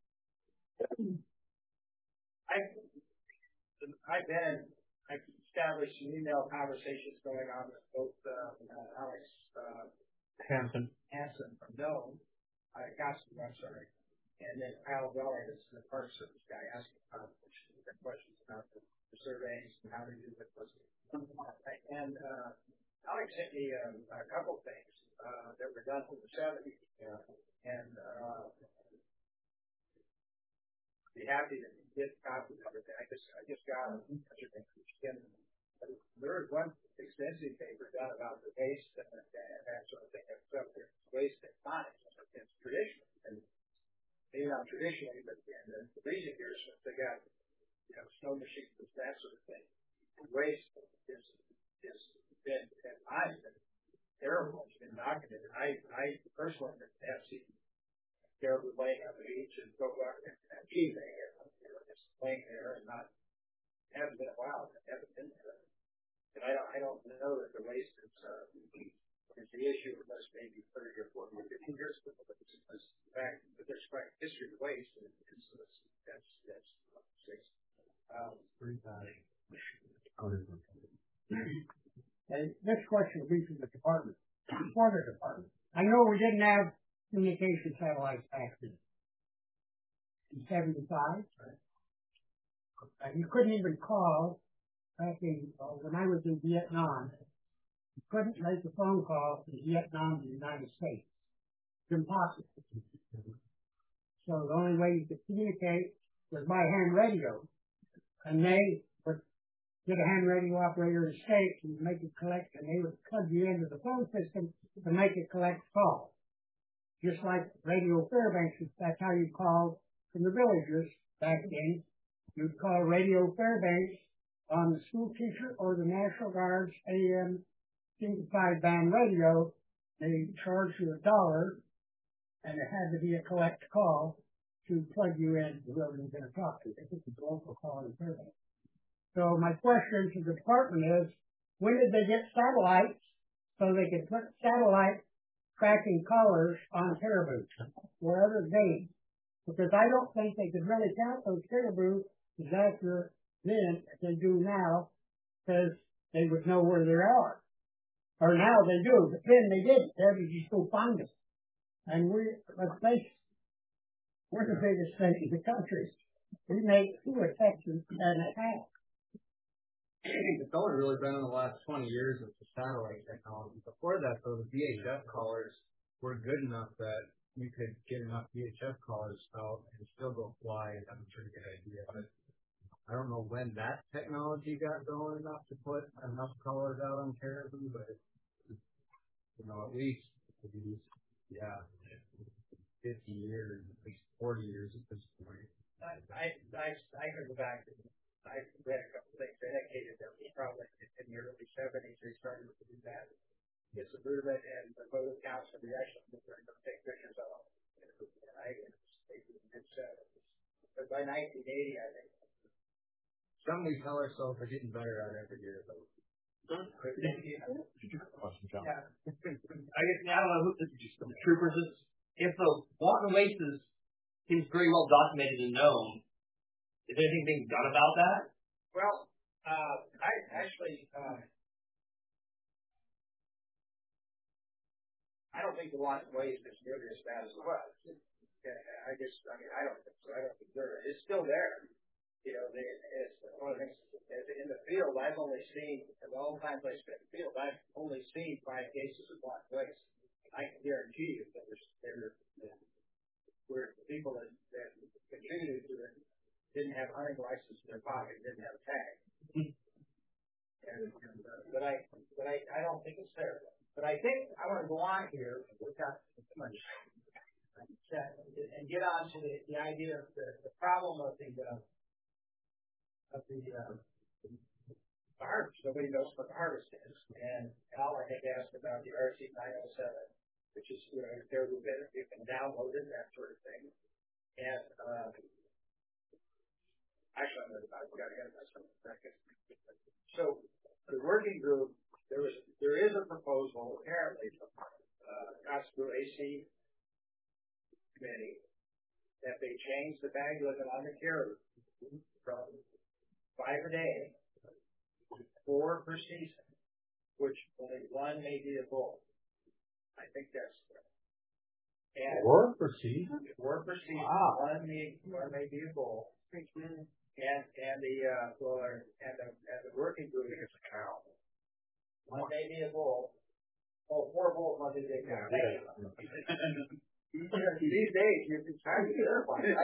I've, I've been, I've established some email conversations going on with both uh, uh, Alex uh, Hansen. Hansen from Nome, uh, Gospel, I'm sorry, and then Al Weller, this is the Park Service guy, asking uh, questions about the, the surveys and how to do it. And uh, Alex sent me um, a couple things uh, that were done in the seventies, uh, and uh, be happy to get copies of everything. I just, I just got them. There was one extensive paper done about the waste and, and that sort of thing. And so there's waste at times. It's traditional. And maybe not traditionally, but in the recent years, they got, you know, snow machines and that sort of thing. Waste is, is been, and I've been terrible. It's been documented. I, I personally have seen caribou laying on the beach and go back and achieve it. You know, just laying there and not, haven't been a while. Haven't been there. And I don't, I don't know that the waste is, uh, is the issue unless maybe thirty or forty or fifty years ago. But it's, it's the fact that there's quite a history of waste, and it's, it's, that's, that's, six. Um, and this question will be from the department, for the department. I know we didn't have communication satellites back then. In seventy-five. And you couldn't even call back in, uh, when I was in Vietnam, you couldn't make a phone call from Vietnam to the United States. It's impossible. So the only way you could communicate was by hand radio. And they would get a hand radio operator in the States and make it collect, and they would plug you into the phone system to make it collect calls. Just like Radio Fairbanks, that's how you called from the villages back then. You'd call Radio Fairbanks on the school teacher or the National Guard's A M syndicated band radio. They charged you a dollar, and it had to be a collect call to plug you in to whoever you're going to talk to. This is a local call in Fairbanks. So my question to the department is, when did they get satellites so they could put satellite tracking collars on caribou? Wherever they, because I don't think they could really count those caribou as accurate then as they do now, because they would know where they are. Or now they do, but then they didn't. They had to just go find them. And we, let's face it, we're the biggest state in the country. We make two Texas and a half. It's only really been in the last twenty years with the satellite technology. Before that, though, the V H F callers were good enough that you could get enough V H F callers out and still go fly, and that's a pretty good idea. But I don't know when that technology got going enough to put enough callers out on caribou, but you know, at least, yeah, fifty years, at least forty years at this point. I I I, I heard back. I read a couple of things that indicated that was probably in the early seventies they started to do that. Get some movement and the photo counts and reaction. They're going to take pictures of them. And I, it's, uh, but by nineteen eighty, I think. Some of these color cells are getting better out every year, though. Huh? Yeah. I guess I don't know who this is. Just the troopers. If the wanton waste is seems very well documented and known, is there anything being done about that? Well, uh, I actually, uh, I don't think the wanton waste is nearly as bad as it was. I just, I mean, I don't think so. I don't think it's still there. You know, they, it's one of the things. In the field, I've only seen, in all the times I spent in the field, I've only seen five cases of wanton waste. I can guarantee you that there's, there were people that, that contributed to it didn't have hunting license in their pocket, didn't have a tag. and, and, uh, but I, but I, I don't think it's there. But I think I want to go on here. We've got too much and get on to the, the idea of the, the problem of the uh, of the uh, harvest. Nobody knows what the harvest is. And Al, I think, asked about the R C nine oh seven, which is, you know, there will be, you can download it, that sort of thing. And uh, actually, I'm going to got to get myself a second. So the working group, there was there is a proposal apparently from uh, Kotzebue A C committee that they change the bag limit on the caribou from five a day, four per season, which only one may be a bull. I think that's correct. And four per season? Four per season. Wow. One may one may be a bull. And and the uh well and the and the working group is a cow. One may be a bull. Oh, four bulls, one may be a cow. These days, it's hard to verify. And,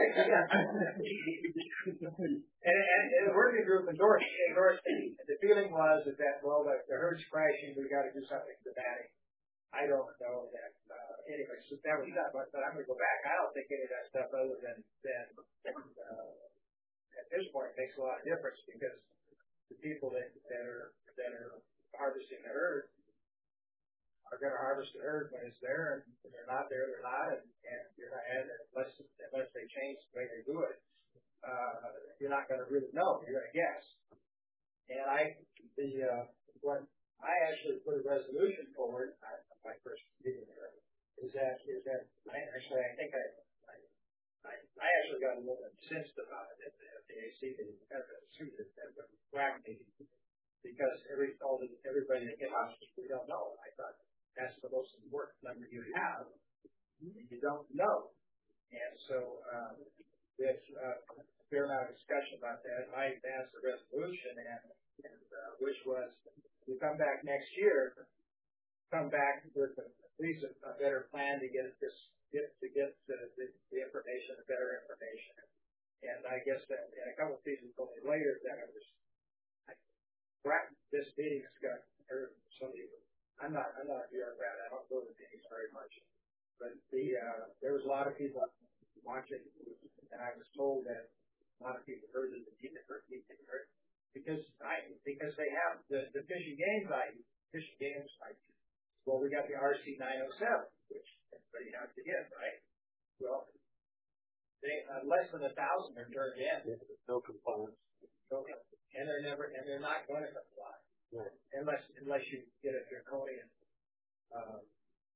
and, and the working group endorsed, endorsed it. The feeling was that, that well, the, the herd's crashing, we've got to do something dramatic. I don't know that. Uh, anyway, so that was that. But, but I'm going to go back. I don't think any of that stuff, other than, than uh, at this point, makes a lot of difference, because the people that, that are that are harvesting the herd are going to harvest the herd when it's there, and when they're not there, they're not, and, and you're not, and unless unless they change the way they do it, uh, you're not going to really know. You're going to guess. And I, the uh, what I actually put a resolution forward. I, my first meeting there is that is that I actually I think I I, I, I actually got a little incensed about it at the, at the A C meeting, at the at the W A C meeting, because every all the, everybody that gets hospice, we don't know. I thought that's the most important number you have. You don't know, and so um, there's uh, a fair amount of discussion about that. I passed a resolution, and, and uh, which was we come back next year. Come back with a, at least a, a better plan to get this get to get the, the, the information, the better information. And I guess that in a couple of seasons only later, that I was I, this meeting has got somebody. I'm not I'm not a bureaucrat. I don't go to meetings very much, but the uh, there was a lot of people watching, and I was told that a lot of people heard it and didn't heard it because I because they have the the fishing games I fishing games I. Well, we got the R C nine oh seven, which everybody has to get, right? Well, they uh, less than a thousand are turned in. No compliance. No, and they're never, and they're not going to comply, right. unless unless you get a draconian um,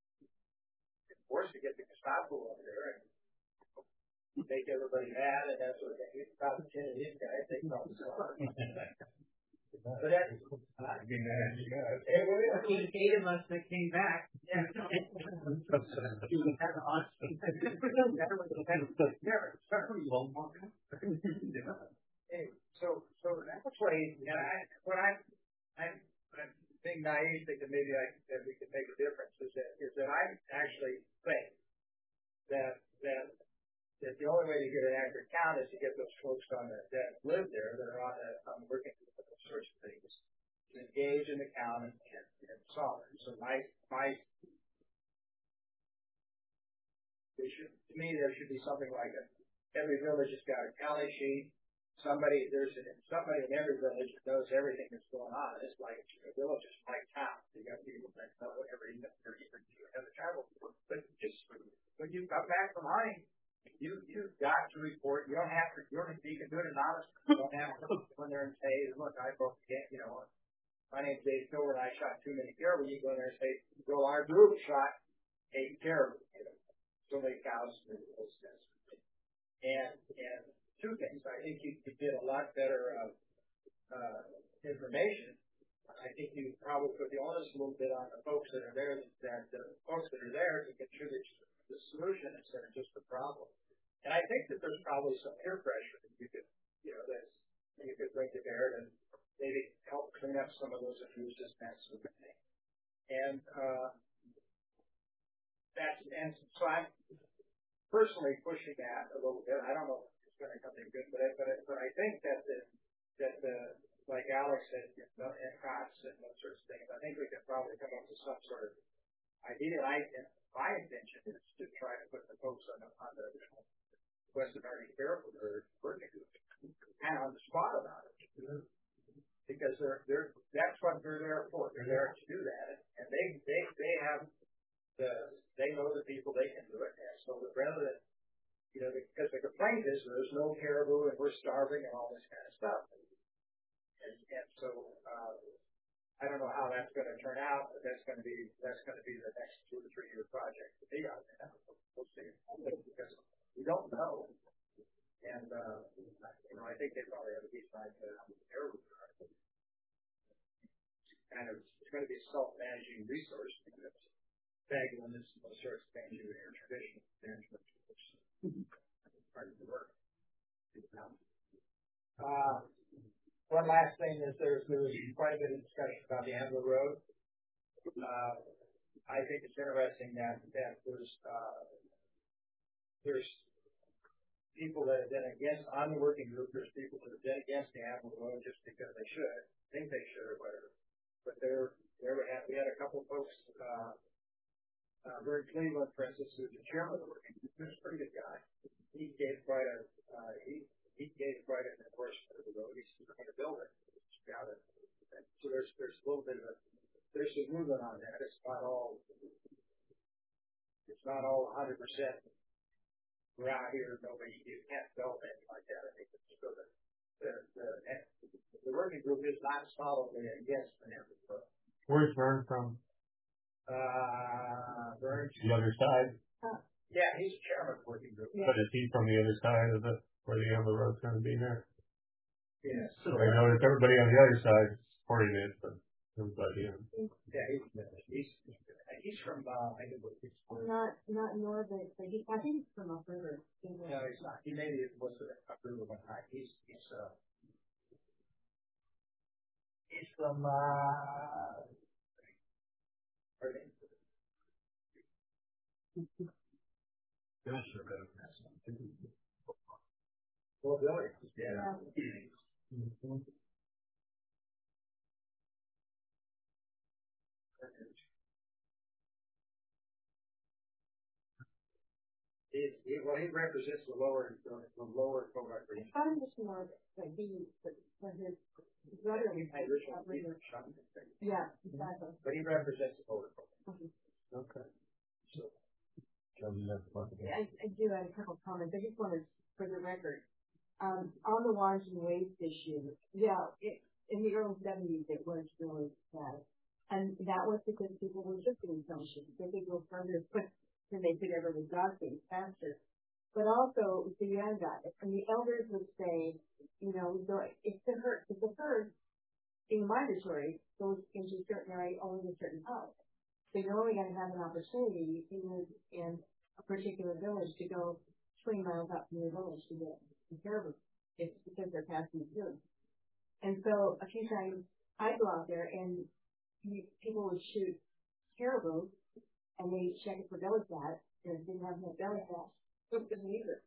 force to get the Gestapo up there and make everybody mad, and that's what they get. About ten of these guys, they probably saw. But that's, uh, eight of us that came back. Yeah. Hey, so, so that's what I, and I, what I, I'm, I'm being naive, thinking maybe I, that we can make a difference is that, is that I actually think that, that, that the only way to get an accurate count is to get those folks on the, that live there, that are on the, on working with those sorts of things, to engage in the count and, and, and solve it. So my, my, there should, to me, there should be something like a, every village has got a tally sheet. Somebody, there's a, somebody in every village that knows everything that's going on. It's like a village is like town. You got people that know every, every, every travel. But just when you come back from hunting, You you've got to report. You don't have to. You don't. You can do it anonymously. You don't have to go in there and say, "Look, I broke the you know, my name's Dave Silver and I shot too many caribou." You go in there and say, "Well, our group shot eight caribou, you know, so many cows and those things." And and two things. I think you could get a lot better uh, uh, information. I think you probably put the onus a little bit on the folks that are there. That the folks that are there to contribute to the solution instead of just the problem. And I think that there's probably some peer pressure that you could, you know, that you could bring to bear and maybe help clean up some of those abuses and that sort of thing. And uh, that's and so I'm personally pushing that a little bit. I don't know if it's going to come in good, but I, but I, but I think that the that the like Alex said, you know, and costs and those sorts of things. I think we could probably come up with some sort of idea. I my intention is to try to put the folks on the on the Western Arctic Caribou herd working kind of on the spot about it, because they're they're that's what they're there for. They're there to do that, and they they they have the they know the people they can do it. And so rather than you know because the complaint is there's no caribou and we're starving and all this kind of stuff, and and so. Uh, I don't know how that's going to turn out, but that's going to be that's going to be the next two or three year project to be on there. We'll see, because we don't know, and uh, you know I think they probably have a decent idea how the caribou are. Kind of, it's going to be a self-managing resource because bagging on this sort of expansion of air traditional management, which is part of the work. Uh, One last thing is there's there was quite a bit of discussion about the Ambler Road. Uh, I think it's interesting that that there's uh, there's people that have been against, on the working group, there's people that have been against the animal road just because they should, think they should or whatever. But there, there we had, we had a couple of folks, uh, uh, Vern Cleveland, for instance, who's the chairman of the working group, he's a pretty good guy. He gave quite a, uh, he, he gave quite an endorsement of the road. He's going to build it. Got it. So there's, there's a little bit of a, there's some movement on that. It's not all, it's not all one hundred percent. We're out here, nobody, you can't build anything like that. I think it's so that the, the, the working group is not solidly against the Everett Road. Where's Vern from? Uh, Vern. The other side? Uh, yeah, he's chairman of the working group. But is he from the other side of the, where the Amber Road's going to be there? Yes. So I noticed everybody on the other side supporting it, but everybody on. Yeah, he's, he's, he's from, uh, I think it's not, not northern, but he, I think he's from upriver. No, he's not. He maybe it was upriver one time. He's, he's, uh, he's from, uh, pardon me. Gosh, you're better than that. Well, Billy, yeah. Mm-hmm. He, he, well, he represents the lower, the, the lower Kovac region. I'm just more like he, for his brother. He made Richard, yeah, exactly. But he represents the lower Kovac. Mm-hmm. Okay. So, I, I do have a couple of comments. I just wanted, for the record, um, on the wanton waste issue, yeah, it, in the early seventies, it was really bad. And that was because people were just doing something. They could go further, but than they could ever resolve things faster. But also, the young guy, and the elders would say, you know, if the herd, if the herd being migratory goes into a certain area only a certain time, so you're only going to have an opportunity if you live in a particular village to go twenty miles out from your village to get the caribou. It's because they're passing through. And so a few times I'd go out there and people would shoot caribou and they check it for belly fat, and it didn't have no belly fat. So it didn't either.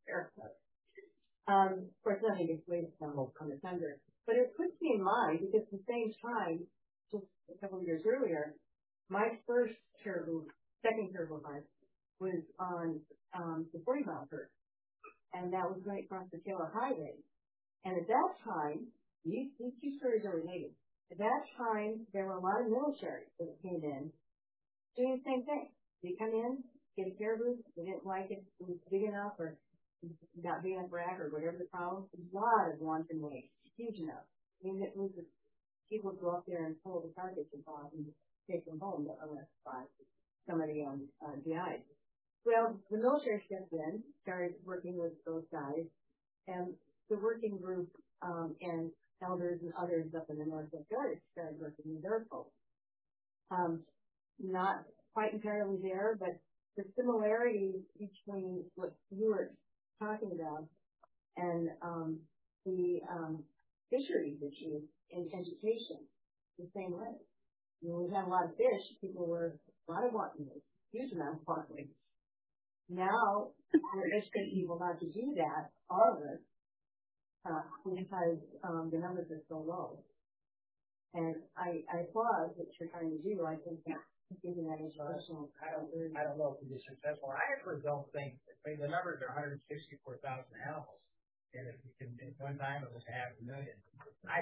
Um, of course, nothing gets wasted on the thunder. But it puts me in mind, because at the same time, just a couple of years earlier, my first caribou, second caribou hunt, was on um, the forty mile herd. And that was right across the Taylor Highway. And at that time, these, these two stories are related. At that time, there were a lot of military that came in doing the same thing. They come in, get a caribou, they didn't like it, it was big enough or not big enough rack or whatever the problem. A lot of wanton waste, huge enough. I mean, it was, people would go up there and pull the carcass and take them home, unless by somebody on uh, D I. Well, the military stepped in, started working with those guys, and the working group um, and elders and others up in the Northwest Village started working with their folks. Um, not quite entirely there, but the similarities between what you were talking about and um, the um, fisheries issue in education, the same way. You know, we had a lot of fish, people were a lot of wanting waste, huge amount of wanting waste. Now, we're educating people not to do that, all of us, uh, because um, the numbers are so low. And I, I applaud what you're trying to do. I think that giving that educational. I don't, I don't know if it'll be successful. I actually don't think, I mean, the numbers are one hundred sixty-four thousand animals. And if you can, at one time it was half a million. I,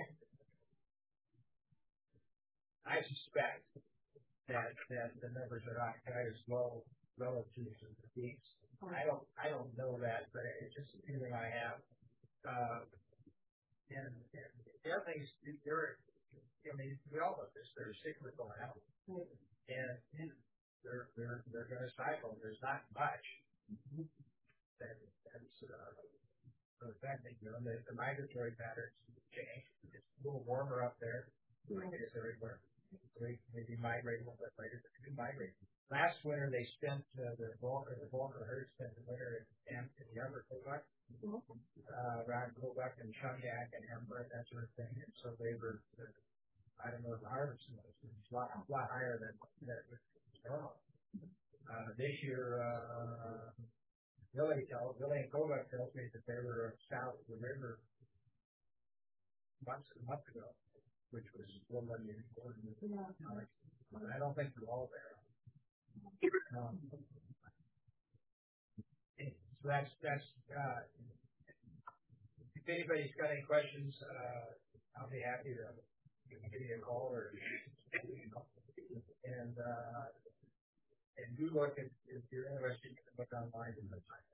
I suspect that, that the numbers are not quite as low relative to the peaks. I don't, I don't know that, but it's just a feeling I have. Uh, and, and the other thing is, there, I mean, we all know this, there's cyclical animals. And, and they're, they're, they're going to cycle. There's not much. That, that's, uh, the fact that, you know, the, the migratory patterns change. It's a little warmer up there. Like it is everywhere. They maybe migrate a little bit later, but they do migrate. Last winter, they spent, uh, the bulk of the bulk of the herd spent the winter in, in the Upper Kovac, uh, around Kovac and Shunyak and Ember, that sort of thing. And so they were, uh, I don't know if the harvest was a lot, a lot higher than that was normal. Uh, this year, uh, Billy tells, Billy and Kovac tells me that they were south of the river months and months ago, which was one of the important. I don't think they're all there. Um, so that's, that's, uh, if anybody's got any questions, uh, I'll be happy to give you a call or, and, uh, and do look at, if you're interested, you can look online and the time.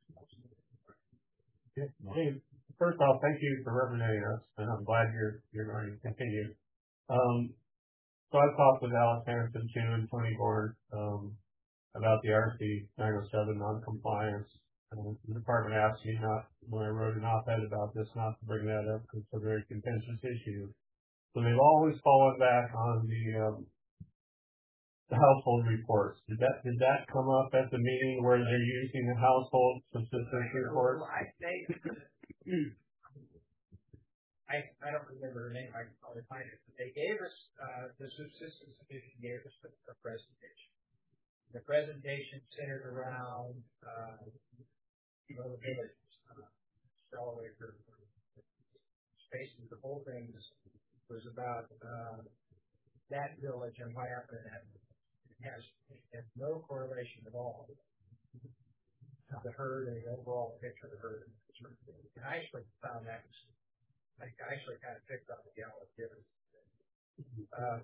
Hey, first off, thank you for representing us, and I'm glad you're, you're going to continue. Um, so I've talked with Alex Hanson too and Tony Gord, um, about the R C nine oh seven non-compliance. Um, the department asked me not, when I wrote an op-ed about this, not to bring that up because it's a very contentious issue. So they've always fallen back on the, um, the household reports. Did that, did that come up at the meeting where they're using the household subsistence reports? I think, I, I don't remember her name, I can probably find it, but they gave us, uh, the subsistence division gave us a, a presentation. The presentation centered around, uh, you know, the villages, uh, Stellwaker, spaces, the whole thing was, was about, uh, that village and what happened in that village. It has, it has no correlation at all to the herd and the overall picture of the herd. And I actually found that, I actually kind of picked up the yellow difference. Uh,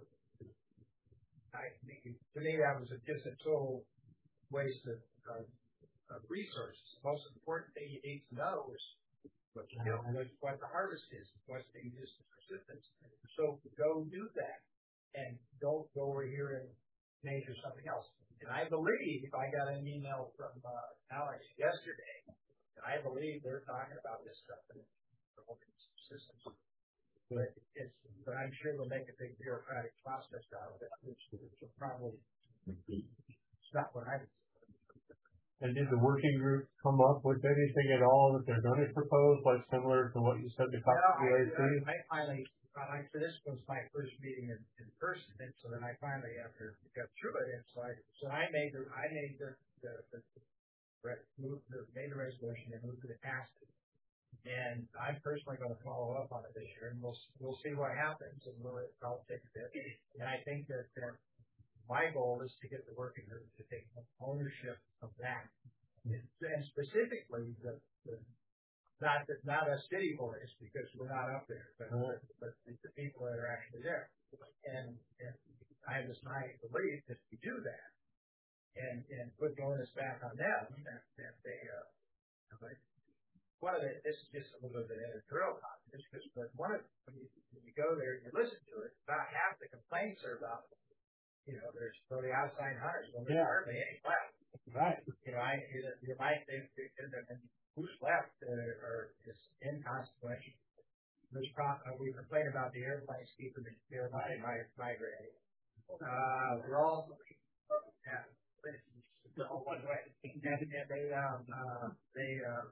I think, to me, that was a, just a total waste of, of, of resources. The most important thing you need to know is what you do, what the harvest is, what's being used for persistence. So go do that, and don't go over here and major something else. And I believe I got an email from uh, Alex yesterday, and I believe they're talking about this stuff in the systems. But it's, but I'm sure they'll make a big bureaucratic process out of it, which will probably, it's not what I would say. And did the working group come up with anything at all that they're going to propose, like similar to what you said to Copper no, A C? I, I finally, I, so this was my first meeting in, in person, and so then I finally, after got through it, and so I, so I made the, I made the, the, the, the, move, the made the resolution and moved to the task. And I'm personally going to follow up on it this year, and we'll we'll see what happens, and we'll I'll take a bit. And I think that, that my goal is to get the working group to take ownership of that, and specifically the, the not the, not us city boys because we're not up there, but but the people that are actually there. And, and I have this high belief that if we do that, and and put the onus back on them, that, that they uh, like, one of the, this is just a little bit of an editorial comment, because but one of when you, when you go there and you listen to it, about half the complaints are about, you know, there's for the outside hunters, well, there's yeah. hardly any left. Right. You know, I you might think and who's left uh, are is inconsequential. There's pro- uh, we complain about the airplanes keeping the airplane migrating. Uh, we're all yeah, it's all one way, and, and they um uh, they uh.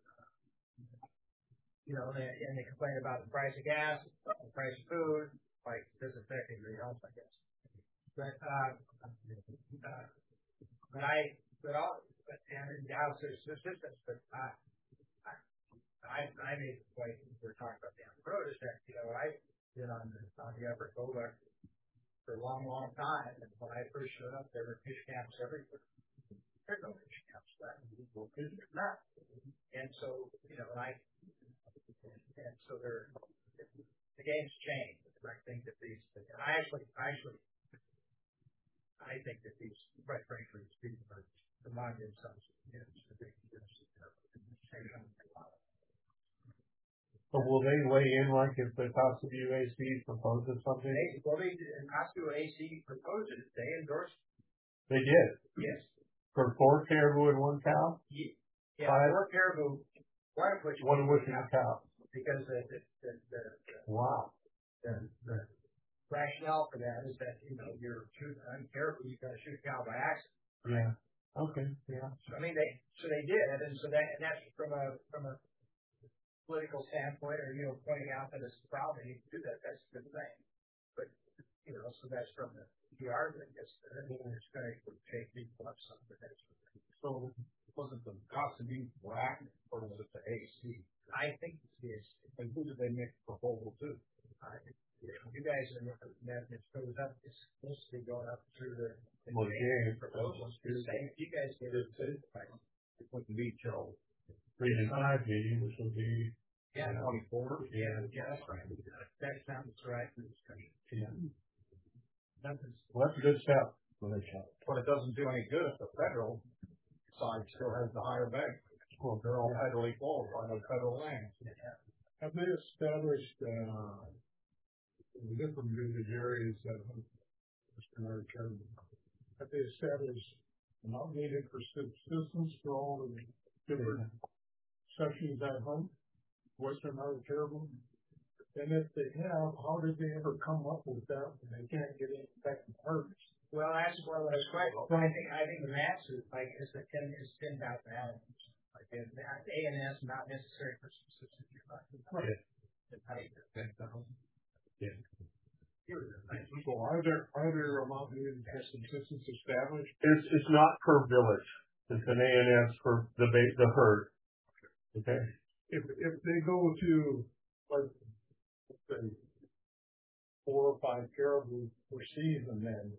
You know, they, and they complain about the price of gas, the price of food, like this affects everybody else, I guess. But, uh, uh, but I, but all, but, and the house is assistance, but I, I, I made the point, we're talking about down the road, is that, you know, I've been on the, on the upper Kovac for a long, long time, and when I first showed up, there were fish camps everywhere. There's no fish camps left. There's not. And so, you know, I, and so they're, the game's changed. I think that these, and I actually, I actually, I think that these, quite frankly, these people are reminding themselves, you know, it's the big, but will they weigh in, like, if the Costa U A C proposes something? They, well, they did, and Costa U A C proposed it. They endorsed it. They did? Yes. For four caribou and one cow? Yeah, yeah four caribou, one of which one of which is a cow. Because the, the, the, the, the wow. The, the rationale for that is that, you know, you're shooting on caribou, you've got to shoot a cow by accident. Yeah. Okay. Yeah. So I mean, they so they did, and so that and that's from a from a political standpoint, or you know, pointing out that it's a problem, you can do that. That's a good thing. But you know, so that's from the P R thing. It's it's going to take people up some, but that's so was it the cost of being rack or was it the A C? I think it's the A C. And who did they make the proposal to? Uh, you guys are that it goes up. It's supposed to be going up through the. Well, yeah. Proposals. If you guys get it, It wouldn't be till three and five meeting, which will be. yeah, twenty-four. yeah, yeah, that's right. That sounds right for discussion. Yeah. Nothing's. Well, that's a good step. But it doesn't do any good if the federal side still has the higher bank. Well, they're all federally qualified on federal lands. Have they established, uh, in different village areas that have they established not needed for systems for all the different sections at home, Western Harbor Terrible? And if they have, how did they ever come up with that when they can't get any back in harvest? Well, that's one of those questions. I think I think the max is like is the ten is ten thousand gallons. Like A and S not necessary for subsistence. Right. Yeah. So are there are there amount of subsistence established? It's it's not per village. It's an A and S for the ba- the herd. Okay. If if they go to like say four or five caribou per season, then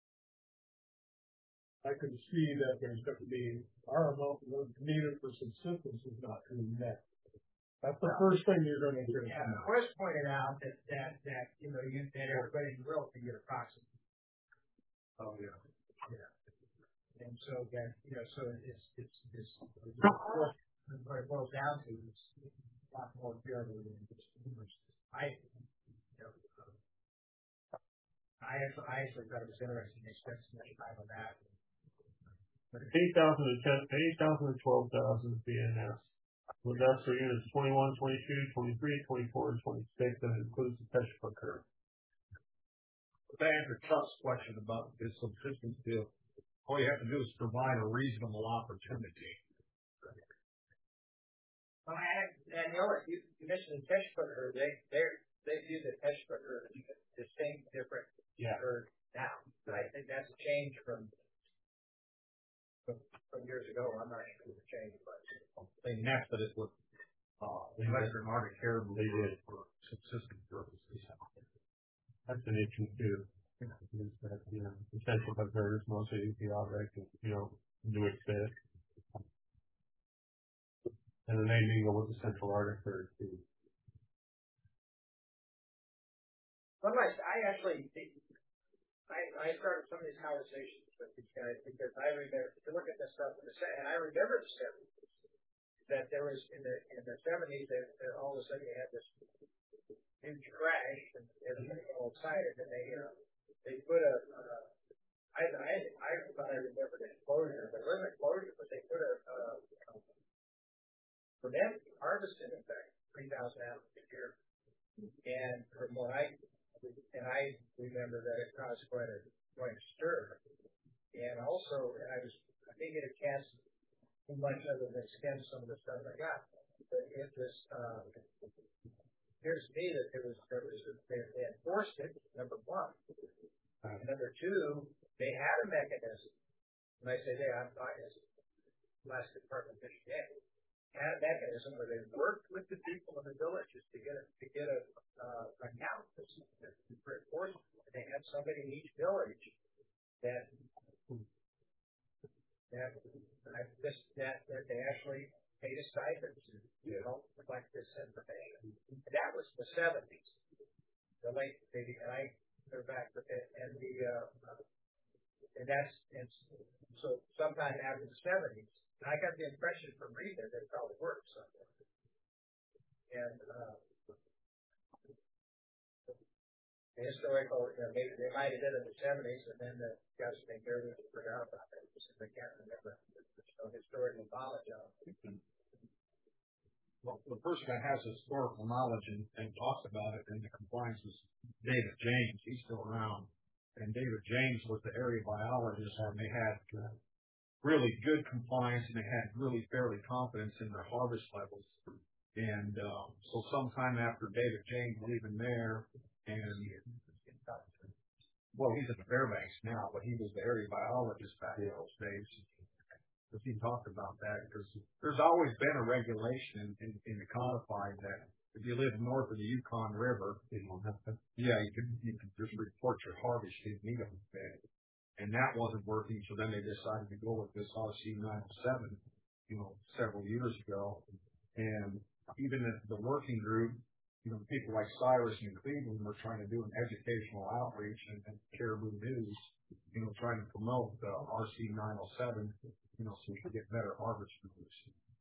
I can see that there's going to be our amount needed for subsistence is not being met. That's the well, first thing you're going to do. Yeah, Chris pointed out that that that you know you that everybody in the world can get approximately. Oh yeah. Yeah. And so that you know so it's it's it's, it's what it boils down to is a lot more variable than just I you know I actually I actually thought it was interesting. They spent so much time on that. eight thousand to ten, eight thousand to twelve thousand B N S. Well, that's for units twenty-one, twenty-two, twenty-three, twenty-four, and twenty-six, and it includes the Peshawar curve. To answer Chuck's question about this subsistence deal, all you have to do is provide a reasonable opportunity. Well, and, and you know, you, you mentioned the Peshawar curve. They they they view the Peshawar curve as distinct, different yeah. curve now. But I think that's a change from. From years ago, I'm not sure the change, but they nested it with uh, the Western Arctic caribou. They did for subsistence purposes. That's an issue too. Is that you know the central predators mostly ethiopic, you know, do exist, and then they mingle with the central Arctic birds too. But I actually, I I started some of these conversations with these guys because I remember to look at this stuff in the and I remember the seventies that there was in the in the seventies that, that all of a sudden you had this huge crash and everybody got all excited and they uh, they put a uh, I I I thought I remembered an explosion, but it wasn't an explosion, but they put a uh, for them harvested in fact three thousand animals a year, and from what I and I remember that it caused quite a quite a stir. And also, I was, I think it had cast too much other than skim some of the stuff I got. But it was, uh, appears to me that there was, there was, they, they enforced it, number one. And number two, they had a mechanism. When I say they, I'm talking as last Department of Fish and Game, had a mechanism where they worked with the people in the villages to get a, to get a, uh, account for enforcement. They had somebody in each village that that I just that, that they actually paid a stipend to you know collect this information. And that was the seventies. The late maybe and I they're back with it and the uh, and that's and so sometime after the seventies. And I got the impression from reading it that it probably worked somewhere. And uh the historical, you know, maybe they might have did it in the seventies, and then the guys think everything forgot about it because they can't remember. There's no historical knowledge of it. Well, the person that has historical knowledge and, and talks about it in the compliance is David James. He's still around. And David James was the area biologist, and they had uh, really good compliance, and they had really fairly confidence in their harvest levels. And uh, so sometime after David James leaving there, and well, he's at the Fairbanks now, but he was the area biologist back in those days. Because he talked about that, because there's always been a regulation in, in, in the codified that if you live north of the Yukon River, you don't have to, yeah, you can, you can just report your harvest in Needham bed. And that wasn't working, so then they decided to go with this R C nine oh seven, you know, several years ago. And even the, the working group, you know, people like Cyrus and Cleveland were trying to do an educational outreach, and, and Caribou News, you know, trying to promote the R C nine oh seven, you know, so we could get better harvest numbers.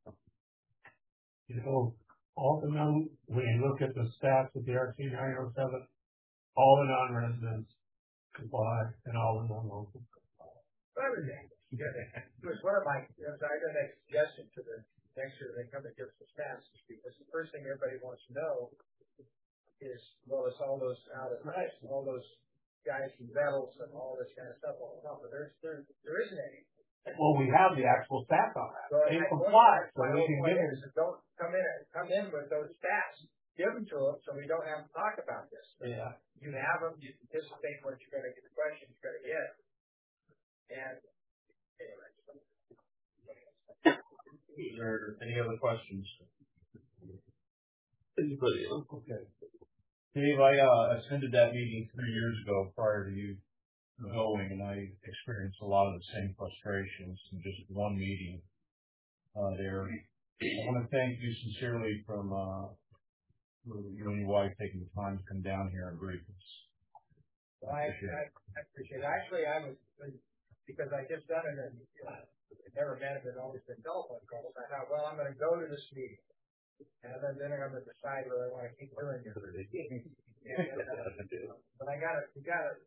You know, all the non, when you look at the stats of the R C nine oh seven, all the non-residents comply and all the non-local comply. Everything. It was one of my, you know, I got that suggestion to the next year they come and give us the stats, because the first thing everybody wants to know is, well, it's all those out of nice, all those guys from Bettles and all this kind of stuff all around, but there's there there isn't any. Well, we have the actual stats on that. So they I, comply, so my we whole can point give is, it. don't come in come in with those stats. Give them to them so we don't have to talk about this. Yeah. You have them, you anticipate what you're going to get, the questions you're going to get. And anyway. Is there any other questions? Anybody else? Okay. Dave, I uh, attended that meeting three years ago prior to you going, and I experienced a lot of the same frustrations in just one meeting uh, there. I want to thank you sincerely from uh, you and your wife taking the time to come down here and brief us. Well, I, I, I appreciate it. Actually, I was, because I just done it and you know, never met him, had always been telephone calls. I thought, well, I'm going to go to this meeting. And then, then I'm going to decide whether I want to keep doing it. But I got to, you got to.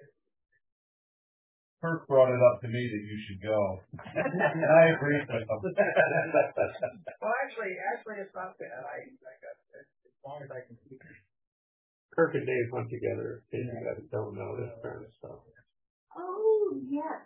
Kirk brought it up to me that you should go. And I agreed with him. Well, actually, actually, it's not bad. I, I got, as long as I can keep it. Kirk and Dave went together. If you guys don't know this kind of stuff. Oh, yes.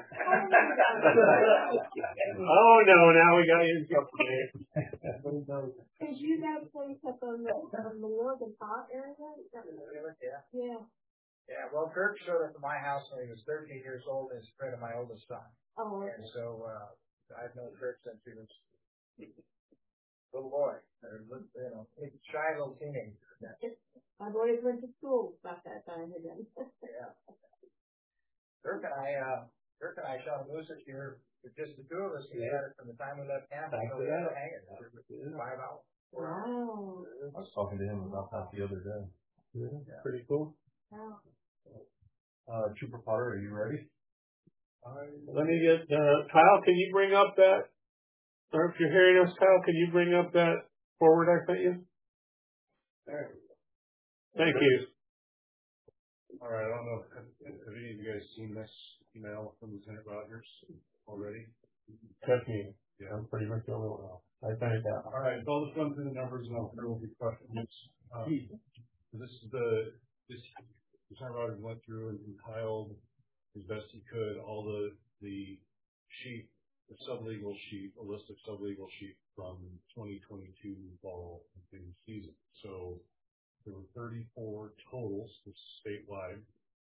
Oh, no, now we got in trouble. Because you guys place up on the, on the northern part area? Yeah. Yeah. Yeah, well, Kirk showed up at my house when he was thirteen years old as a friend of my oldest son. Oh, okay. And so, uh, I've known Kirk since he was a little boy, or, you know, a shy little teenager. My boys went to school about that time again. Yeah. Kirk and I, uh, Kirk and I shot a moose this year with just the two of us. We had it from the time we left camp until we were hanging for five hours. Wow. I was talking to him about that the other day. Yeah, yeah. Pretty cool. Wow. Uh, Trooper Potter, are you ready? Let me get, uh, Kyle, can you bring up that, or if you're hearing us, Kyle, can you bring up that forward I sent you? There. Thank you. All right, I don't know, have, have any of you guys seen this email from Lieutenant Rogers already? That's me. Yeah, I'm pretty much the only one. I sent it out. All right, so I'll just run through the numbers and I'll throw a few questions. Uh, this is the, this, Lieutenant Rogers went through and compiled as best he could all the, the sheep, the sublegal sheep, a list of sublegal sheep from twenty twenty-two fall and season. So there were thirty-four totals, this is statewide.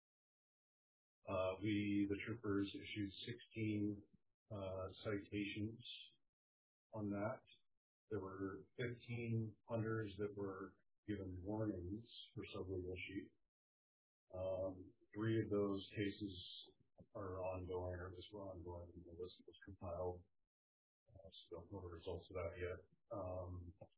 Uh, we, the troopers, issued sixteen uh, citations on that. There were fifteen hunters that were given warnings for sublegal sheep. Um, three of those cases are ongoing, or just were ongoing, and the list was compiled. Uh, so don't know the results of that yet. Um,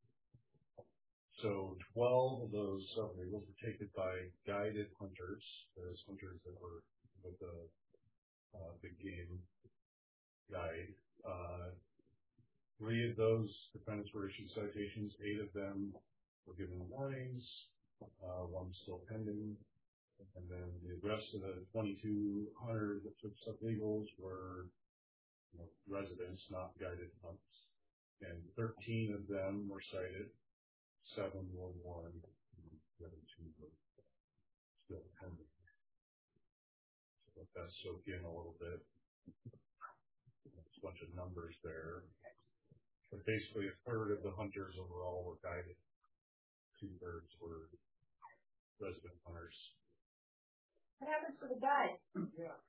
so twelve of those sublegals were taken by guided hunters. Those hunters that were with the uh, big game guide. Uh, three of those defendants were issued citations. Eight of them were given warnings. Uh, one's still pending. And then the rest of the twenty-two hundred that took sublegals were you know, residents, not guided hunts. And thirteen of them were cited. Seven were warned. And the other two were still pending. So let that soak in a little bit. There's a bunch of numbers there. But basically a third of the hunters overall were guided. Two thirds were resident hunters. What happens to the guide? Yeah.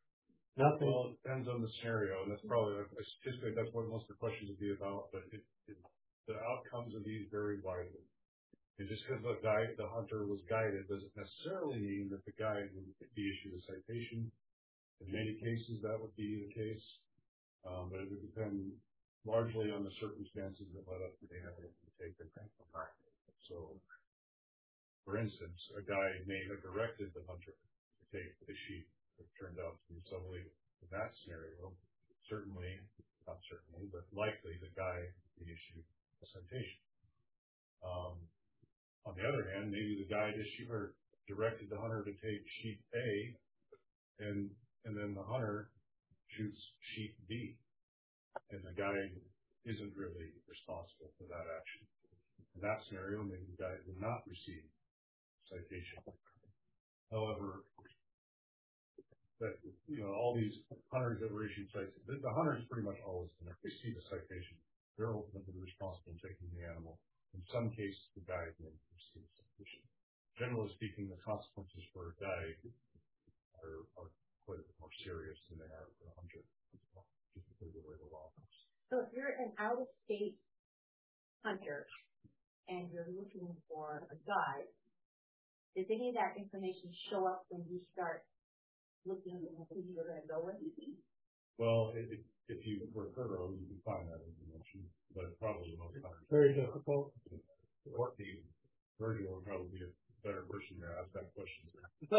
Nothing. Well, it depends on the scenario, and that's probably, statistically, that's what most of the questions would be about, but it, it, the outcomes of these vary widely. And just because the guide, the hunter was guided doesn't necessarily mean that the guide would be issued a citation. In many cases, that would be the case, um, but it would depend largely on the circumstances that led up to the having to take the So, for instance, a guide may have directed the hunter to take the sheep that turned out to be sublegal. In that scenario, certainly, not certainly, but likely the guide would be issued a citation. Um, on the other hand, maybe the guide issued or directed the hunter to take sheep A, and and then the hunter shoots sheep B, and the guide isn't really responsible for that action. In that scenario, maybe the guide would not receive citation. However, that, you know, all these hunters that were issued citations, the, the hunters pretty much always receive a citation. They're ultimately responsible for taking the animal. In some cases, the guide may receive a citation. Generally speaking, the consequences for a guide are, are quite a bit more serious than they are for a hunter, just because of the way the law works. So if you're an out-of-state hunter and you're looking for a guide, does any of that information show up when you start looking at who you're going to go with? Well, if, if you were thorough, you can find that information, but probably most times. Very difficult. Or the Virgil would probably be a better person to ask that question. It's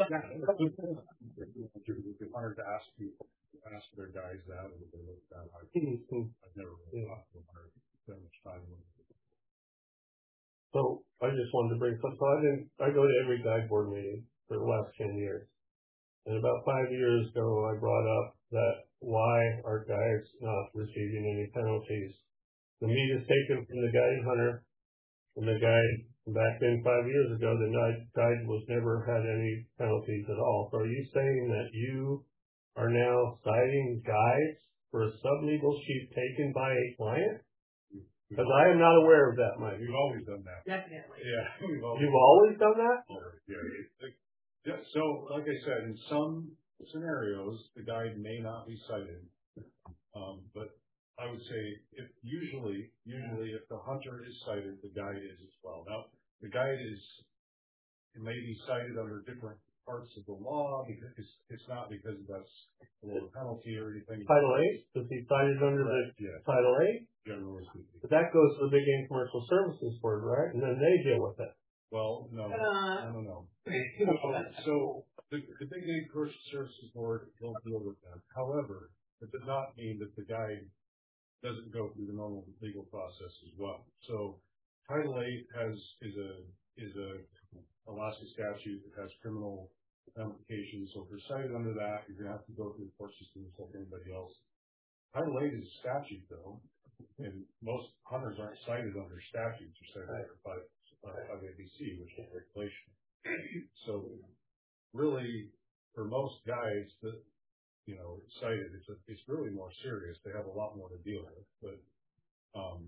hard to ask people, ask their guys that, or they look that. I've, I've never really talked to them or spent much time with them. So I just wanted to bring some. So I didn't. I go to every guide board meeting for the last ten years, and about five years ago, I brought up that why are guides not receiving any penalties? The meat is taken from the guide hunter, and the guide back then five years ago, the guide was never had any penalties at all. So are you saying that you are now citing guides for a sublegal sheep taken by a client? Because I am not aware of that, Mike. We've always done that. Definitely. Yeah. We've always, You've always done that? Yeah. Yeah. So, like I said, in some scenarios, the guide may not be cited. Um, but I would say if usually, usually if the hunter is cited, the guide is as well. Now, the guide is, it may be cited under different parts of the law because it's, it's not because that's a little penalty or anything. Title eight? Does he cite it under the yeah. Title eight? Generally speaking. But that goes to the Big Game Commercial Services Board, right? And then they deal with it. Well, no, uh, no, no, no. So the, the Big Game Commercial Services Board will deal with that. However, it does not mean that the guide doesn't go through the normal legal process as well. So Title eight has is a is a Alaska statute that has criminal ramifications. So if you're cited under that, you're going to have to go through the court system just like anybody else. Title eight is a statute, though, and most hunters aren't cited under statutes or cited under five A B C, which is regulation. So really, for most guys that you know cited, it's a, it's really more serious. They have a lot more to deal with. But um,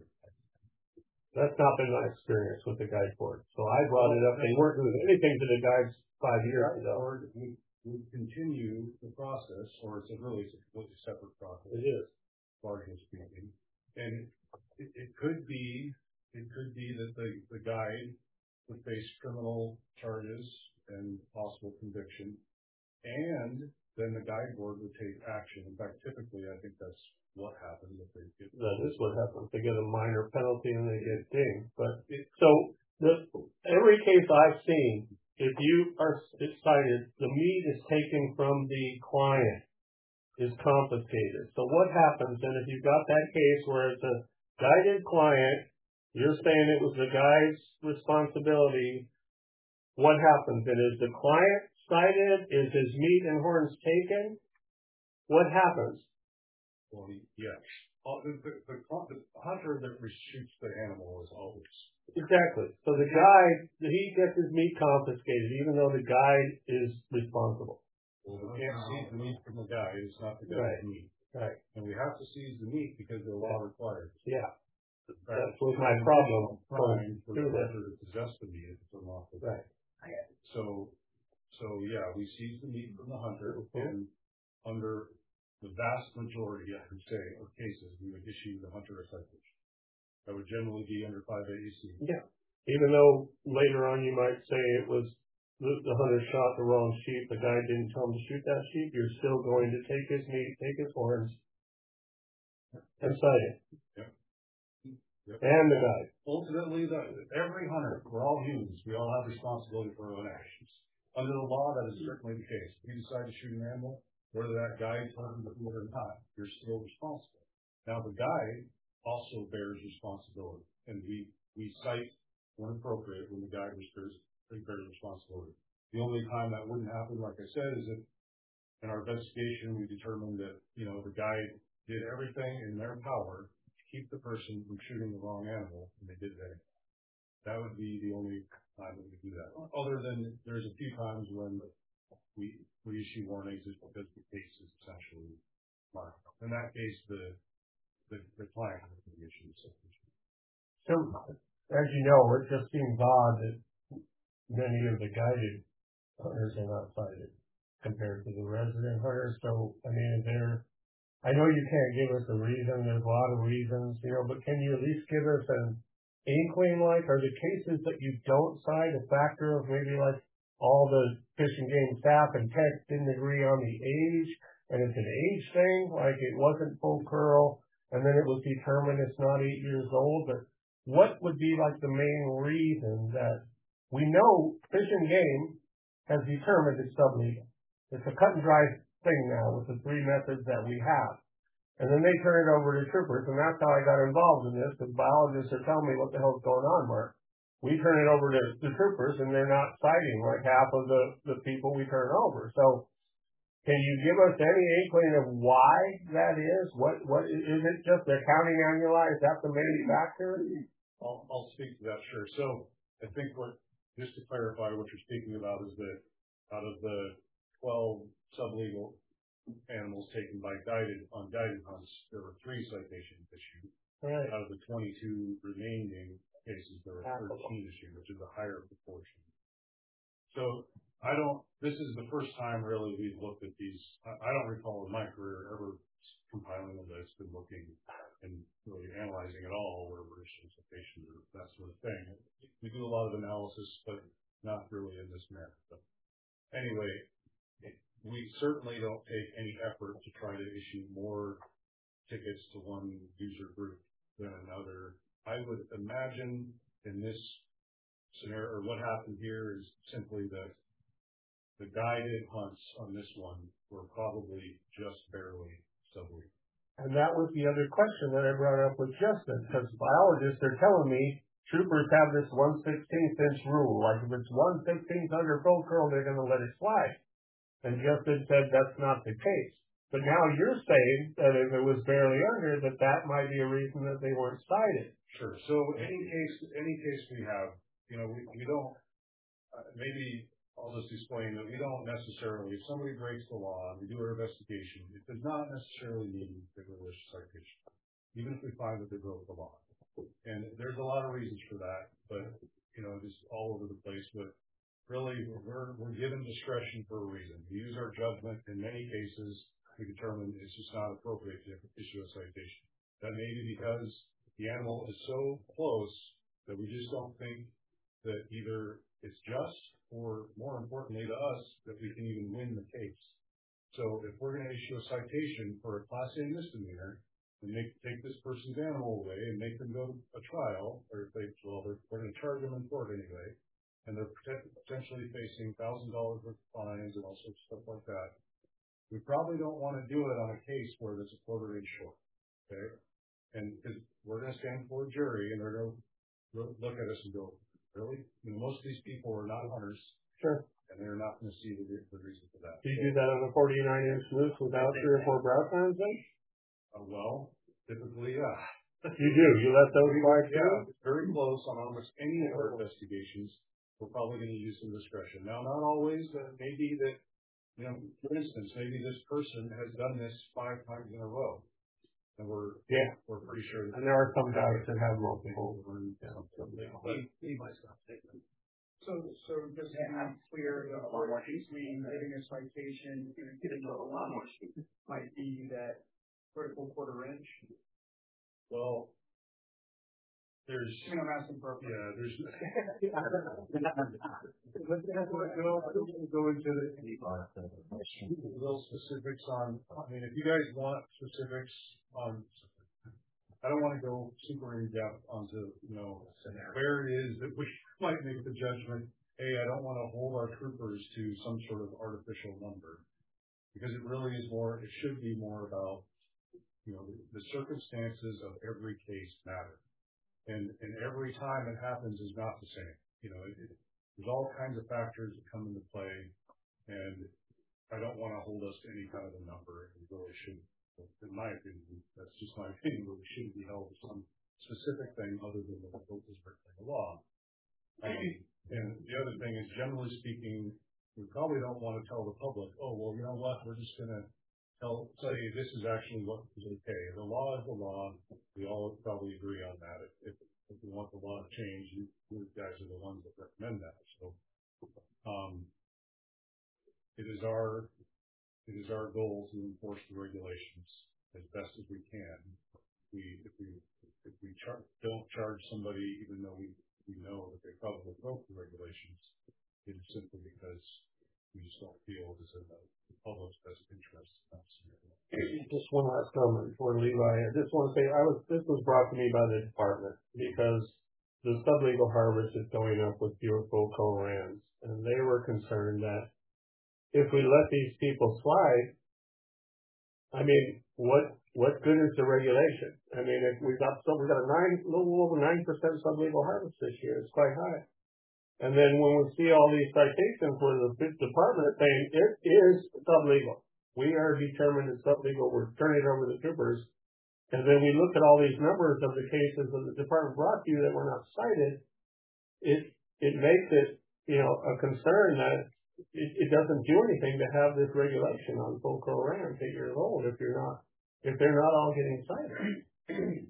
that's not been my experience with the guide board. So I brought it up. They weren't doing anything to the guides five years ago. We we continue the process, or it's a really it's a completely separate process. It is, largely speaking, and it, it could be it could be that the the guide would face criminal charges and possible conviction, and then the guide board would take action. In fact, typically, I think that's what happens if they get. That is what happens. They get a minor penalty and they get dinged. But it, so the, every case I've seen, if you are cited, the meat is taken from the client, is confiscated. So what happens? And if you've got that case where it's a guided client, you're saying it was the guide's responsibility. What happens? And is the client cited? Is his meat and horns taken? What happens? Well, yes. The, the, the, the hunter that shoots the animal is always. Exactly. So the guide, he gets his meat confiscated, even though the guide is responsible. Well, we can't seize the meat from the guide. It's not the guide's right. meat. Right. And we have to seize the meat because the law requires. Yeah. Fact, that's what my problem crime for the that. hunter to possess the meat if it's unlawful. Right. So, so yeah, we seize the meat from the hunter, mm-hmm. and under the vast majority, I would say, of cases, we would issue the hunter a citation. That would generally be under five A E C. Yeah. Even though later on you might say it was the, the hunter shot the wrong sheep, the guy didn't tell him to shoot that sheep, you're still going to take his meat, take his horns, and cite it. Yep. Yep. And the guide. Ultimately, the, every hunter, we're all humans. We all have responsibility for our own actions. Under the law, that is certainly the case. If you decide to shoot an animal, whether that guide told you to do it or not, you're still responsible. Now, the guide also bears responsibility, and we, we cite when appropriate when the guide bears, bears responsibility. The only time that wouldn't happen, like I said, is if in our investigation we determined that, you know, the guide did everything in their power to keep the person from shooting the wrong animal, and they did that. That would be the only time that we do that. Other than there's a few times when we we issue warnings just because the case is essentially marked. In that case, the the, the client has the issue. So, as you know, it just seems odd that many of the guided hunters are not cited compared to the resident hunters. So, I mean, is there, I know you can't give us a reason. There's a lot of reasons, you know, but can you at least give us an inkling, like, are the cases that you don't cite a factor of maybe like all the Fish and Game staff and tech didn't agree on the age, and it's an age thing, like it wasn't full curl, and then it was determined it's not eight years old, but what would be like the main reason that we know Fish and Game has determined it's sublegal? It's a cut and dry thing now with the three methods that we have. And then they turn it over to troopers, and that's how I got involved in this, because biologists are telling me what the hell's going on, Mark. We turn it over to the troopers, and they're not citing like half of the, the people we turn over. So can you give us any inkling of why that is? What what is it just their counting annuli? Is that the main factor? I'll, I'll speak to that, sure. So I think what, just to clarify what you're speaking about is that out of the twelve sublegal animals taken by guided on guided hunts, there were three citations issued. Right. Out of the twenty-two remaining cases, there were thirteen issued, which is a higher proportion. So I don't, this is the first time really we've looked at these. I, I don't recall in my career ever compiling a list and looking and really analyzing it all where we're issuing citations or that sort of thing. We do a lot of analysis, but not really in this manner. But anyway, we certainly don't take any effort to try to issue more tickets to one user group than another. I would imagine in this scenario, or what happened here is simply that the guided hunts on this one were probably just barely sublegal. And that was the other question that I brought up with Justin, because biologists are telling me troopers have this one sixteenth inch rule. Like if it's one sixteenth under full curl, they're going to let it slide. And Justin said that's not the case. But now you're saying that if it was barely under, that that might be a reason that they weren't cited. Sure. So any case, any case we have, you know, we, we don't, uh, maybe I'll just explain that we don't necessarily, if somebody breaks the law and we do our investigation, it does not necessarily mean that we'll issue citation, even if we find that they broke the law. And there's a lot of reasons for that, but, you know, just all over the place. But really, we're, we're given discretion for a reason. We use our judgment. In many cases, we determine it's just not appropriate to issue a citation. That may be because the animal is so close that we just don't think that either it's just or, more importantly to us, that we can even win the case. So if we're going to issue a citation for a Class A misdemeanor and make, take this person's animal away and make them go to a trial, or if they, well, they're, we're going to charge them in court anyway, and they're potentially facing one thousand dollars worth of fines and all sorts of stuff like that, we probably don't want to do it on a case where there's a quarter inch short, okay? And because we're going to stand before a jury and they're going to look at us and go, really? I mean, most of these people are not hunters. Sure. And they're not going to see the, the reason for that. Do you so, do that on a forty-nine inch moose without three or four brow signs then? Uh, well, typically, yeah. You do? You let those fly through? Yeah, it's very close on almost any of our investigations. We're probably going to use some discretion. Now, not always. Uh, maybe that, you know, for instance, maybe this person has done this five times in a row. And we're, yeah, we're pretty sure. And there are some guys that have multiple. Yeah. So, so just to be clear, the order between getting a citation and getting a lot more might be that critical quarter inch. Well, there's. I mean, I'm asking for. Yeah, there's. Let's go into the little specifics on. I mean, if you guys want specifics on. I don't want to go super in depth onto, you know, where it is that we might make the judgment, hey, I don't want to hold our troopers to some sort of artificial number. Because it really is more, it should be more about, you know, the, the circumstances of every case matter. And, and every time it happens is not the same. You know, it, it, there's all kinds of factors that come into play. And I don't want to hold us to any kind of a number. It really shouldn't. In my opinion, that's just my opinion, but we shouldn't be held to some specific thing other than the book is written in the law. Um, and the other thing is, generally speaking, we probably don't want to tell the public, oh, well, you know what, we're just going to tell, say this is actually what is okay. The law is the law. We all probably agree on that. If, if, if we want the law to change, you, you guys are the ones that recommend that. So um, it is our It is our goal to enforce the regulations as best as we can. We, if we, if we char- don't charge somebody, even though we, we know that they probably broke the regulations, it is simply because we just don't feel it is in the public's best interest. Just one last comment before Levi. I just want to say I was. This was brought to me by the department because the sublegal harvest is going up with fewer full co-rams, and they were concerned that if we let these people slide, I mean, what what good is the regulation? I mean, if we got some, we got a nine, a little over nine percent sublegal harvest this year. It's quite high. And then when we see all these citations where the department is saying it is sublegal, we are determined it's sublegal. We're turning it over to the troopers, and then we look at all these numbers of the cases that the department brought to you that were not cited. It it makes it, you know, a concern that. It, it doesn't do anything to have this regulation on full co-rams eight years old if you're not, if they're not all getting cited.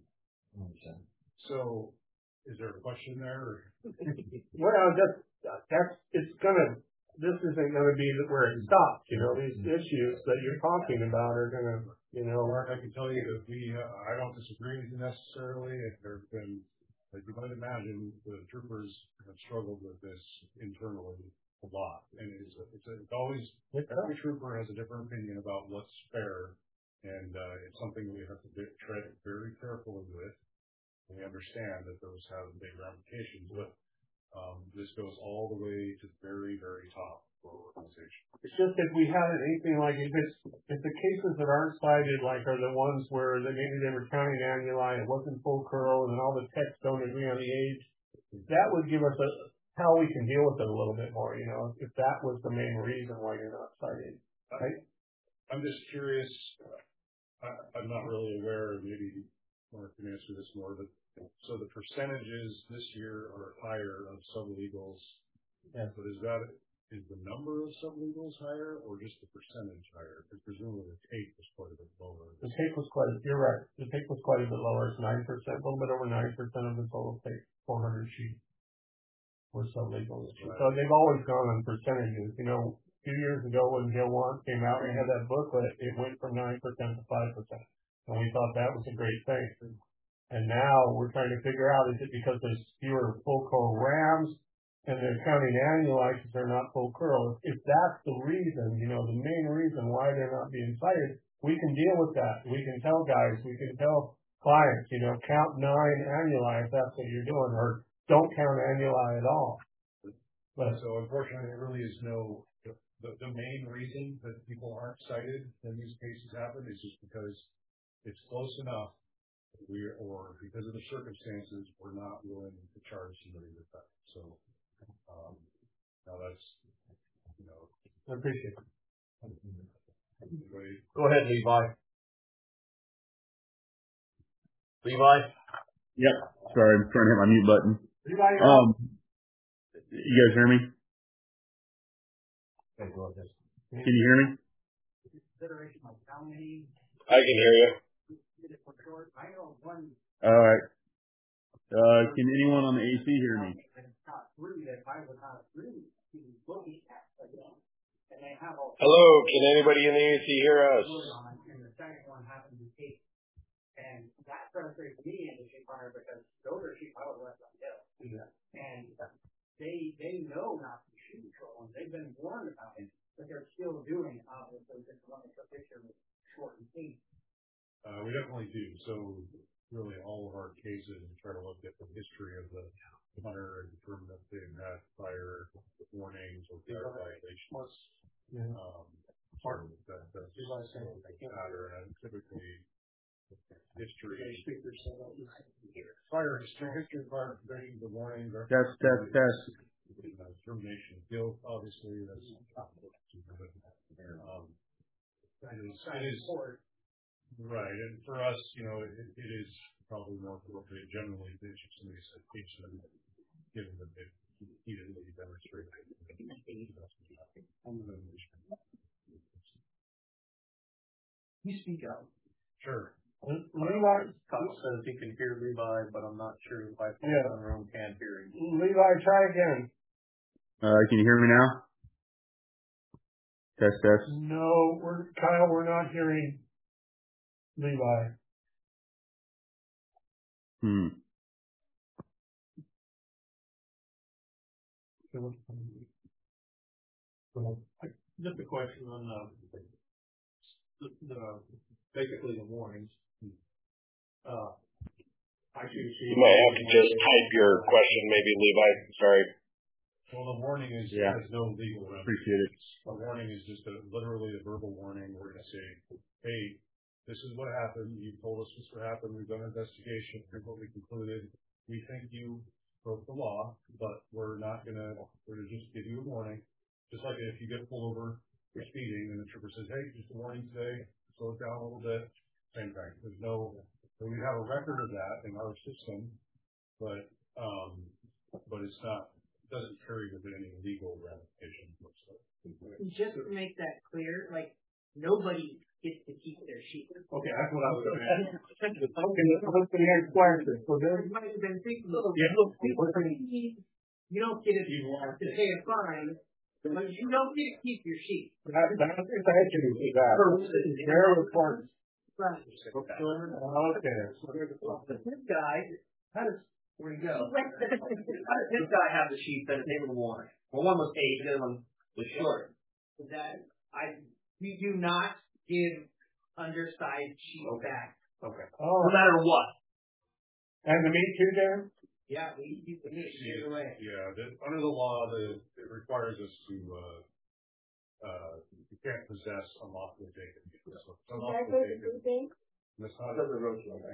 So, is there a question there? Well, that's, that's, it's gonna, this isn't gonna be where it stops, you know, these issues that you're talking about are gonna, you know. Mark, I can tell you that we, uh, I don't disagree with you necessarily. There have been, as you might imagine, the troopers have struggled with this internally a lot, and it's a, it's, a, it's always every trooper has a different opinion about what's fair, and uh, it's something we have to be, tread very carefully with. We understand that those have big ramifications, but um, this goes all the way to the very, very top of our organization. It's just if we had anything like if it's if the cases that aren't cited like are the ones where they, maybe they were counting annuli, it wasn't full curl, and all the texts don't agree on the age, that would give us a how we can deal with it a little bit more, you know, if that was the main reason why you're not cited, right? I'm just curious, I, I'm not really aware, maybe Mark can answer this more, but so the percentages this year are higher of sublegals, yeah. But is that, is the number of sublegals higher or just the percentage higher? Because presumably the take was quite a bit lower. The take was quite, you're right, the take was quite a bit lower, it's nine percent, a little bit over nine percent of the total take, four hundred sheets. Were sublegal. Right. So they've always gone on percentages. You know, a few years ago when Bill Wants came out and had that booklet, it went from nine percent to five percent. And we thought that was a great thing. And now we're trying to figure out, is it because there's fewer full co-rams and they're counting annuli because they're not full curl? If that's the reason, you know, the main reason why they're not being cited, we can deal with that. We can tell guys, we can tell clients, you know, count nine annuli if that's what you're doing, or don't count annuli at all. But so unfortunately, there really is no, the, the main reason that people aren't cited when these cases happen is just because it's close enough, we or because of the circumstances, we're not willing to charge somebody with that. So um, now that's, you know. I appreciate it. Anyway. Go ahead, Levi. Levi? Yep. Sorry, I'm trying to hit my mute button. Um, you guys hear me? Okay, go ahead. Can you hear me? I can hear you. All right. Uh, can anyone on the A C hear me? three that I would not agree to looking at again. And they have all. Hello, can anybody in the A C hear us? And the second one happened to be eight. And that frustrates me as a sheep hunter because those are sheep I would let them go. Yeah. And they they know not to shoot control, and they've been warned about it, but they're still doing it. Obviously, just one of the picture was short and clean. Uh, we definitely do. So really, all of our cases, we try to look at the history of the hunter and determine if they've had prior warnings or prior violations. Yeah. Um, part of that, that's a matter, and typically history. Prior history, history, prior things, the warnings. That's, that's, that's. Termination of guilt, obviously, that's um, it is, it is, right, and for us, you know, it, it is probably more appropriate generally to issue some of these citations, given that they've repeatedly demonstrated. You speak out. Sure. Levi says he can hear Levi, but I'm not sure if I yeah. on the room can hear him. Levi, try again. Uh, can you hear me now? Test, test. No, we're Kyle. We're not hearing Levi. Hmm. Just a question on uh, the, the basically the warnings. Uh, I should you might have to just type your question, maybe, Levi. Sorry. Well, the warning is yeah. has no legal remedy. Appreciate it. A warning is just a, literally a verbal warning. We're going to say, hey, this is what happened. You told us this would happen. We've done an investigation. Here's what we concluded. We think you broke the law, but we're not going to, we're going to just give you a warning. Just like if you get pulled over for speeding and the trooper says, hey, just a warning today, slow it down a little bit. Same thing. There's no, so we have a record of that in our system, but, um, but it's not, it doesn't carry with it any legal ramifications. Just to make that clear, like, nobody gets to keep their sheep. Okay, that's what I was going to ask. Okay, let's go to the next question. So there might have been thinking, you don't get it to pay a fine, but you don't get to keep your sheep. That, that's the issue with that. They're important. Right. Okay. Okay. This guy, how does, where'd he go? How does this guy have the sheep that they were warned? Well, one was eight, the other one was short. That I, we do not give undersized sheep okay. back. Okay. Oh. No matter what. And the meat too, Dan? Yeah, we keep the meat either way. Yeah, the, under the law, the, it requires us to, uh, uh, you can't possess unlawfully taken. So, unlawfully taken. That's not the road. Well,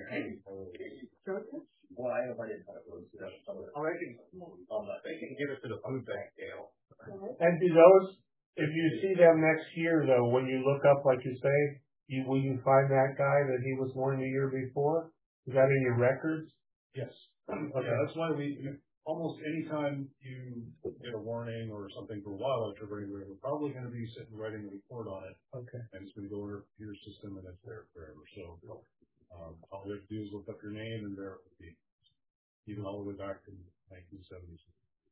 I know I didn't have roads. Oh, they can, they can give it to the food bank, Dale. And do those, if you see them next year, though, when you look up, like you say, you, will you find that guy that he was warned the year before? Is that in your records? Yes. Okay. Yeah, that's why we, almost any time you get a warning or something for wildlife trigger, we're probably going to be sitting writing a report on it. Okay. And it's going to go over your system and it's there forever. So, um, all we have to do is look up your name and there it will be. Even all the way back to nineteen seventies.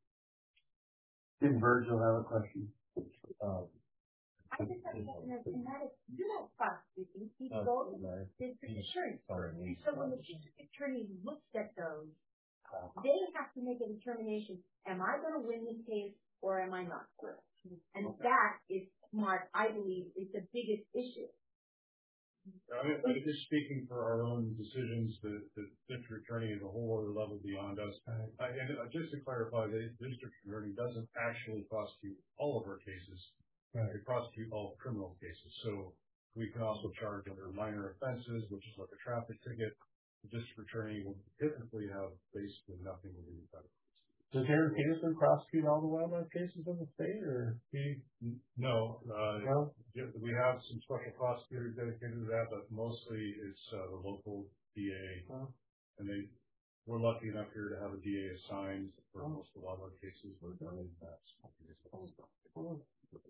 Did Virgil have a question? Um, I just have a question, and that is, you don't prosecute these people, go to the district attorney. So when the district attorney looks at those, they have to make a determination, am I going to win this case or am I not? And that is smart, I believe, is the biggest issue. I mean, I'm just speaking for our own decisions. The, the district attorney is a whole other level beyond us. I, and just to clarify, the district attorney doesn't actually prosecute all of our cases. Right. They prosecute all criminal cases. So we can also charge under minor offenses, which is like a traffic ticket. The district attorney will typically have basically nothing to do with that. Does Aaron Peterson prosecute all the wildlife cases in the state, or he? No, uh, no. We have some special prosecutors dedicated to that, but mostly it's uh, the local D A, huh? And they we're lucky enough here to have a D A assigned for oh. most of the wildlife cases. But oh. that's oh.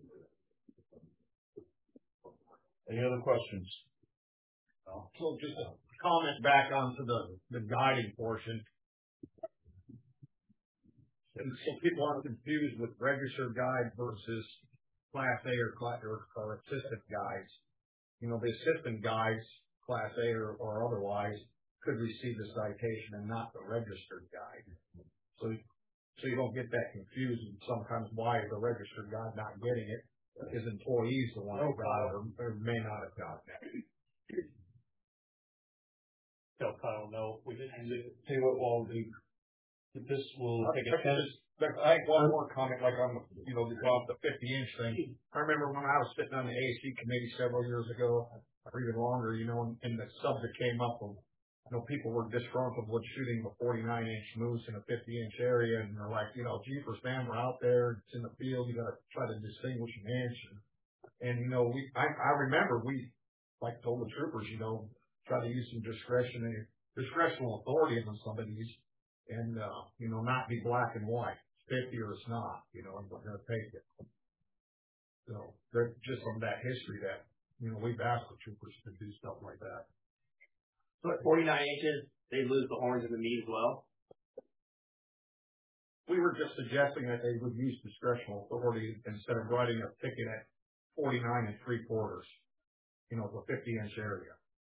Any other questions? Oh. So just a comment back onto the the guided portion. And so people are confused with registered guide versus class A or class or, or assistant guides. You know, the assistant guides, class A or, or otherwise, could receive the citation and not the registered guide. So, so you don't get that confused. And sometimes why is the registered guide not getting it? His employees the one who got it or, or may not have gotten it. Tell Kyle, no, we didn't say what we'll do. This will take a test. I have one more comment, like on the, you know, the, the fifty inch thing. I remember when I was sitting on the A C committee several years ago, or even longer, you know, and, and the subject came up of, you know, people were disgruntled with shooting a forty-nine inch moose in a fifty inch area, and they're like, you know, jeepers, man, we're out there, it's in the field, you got to try to distinguish an inch. And, and you know, we, I, I remember we, like told the troopers, you know, try to use some discretionary, discretional authority on some of these, and, uh, you know, not be black and white, fifty or it's not, you know, and we're going to take it. So, they're just from that history that, you know, we've asked the troopers to do stuff like that. So at forty-nine inches, they lose the horns and the knee as well? We were just suggesting that they would use discretional authority instead of writing a ticket at forty-nine and three quarters, you know, the fifty inch area.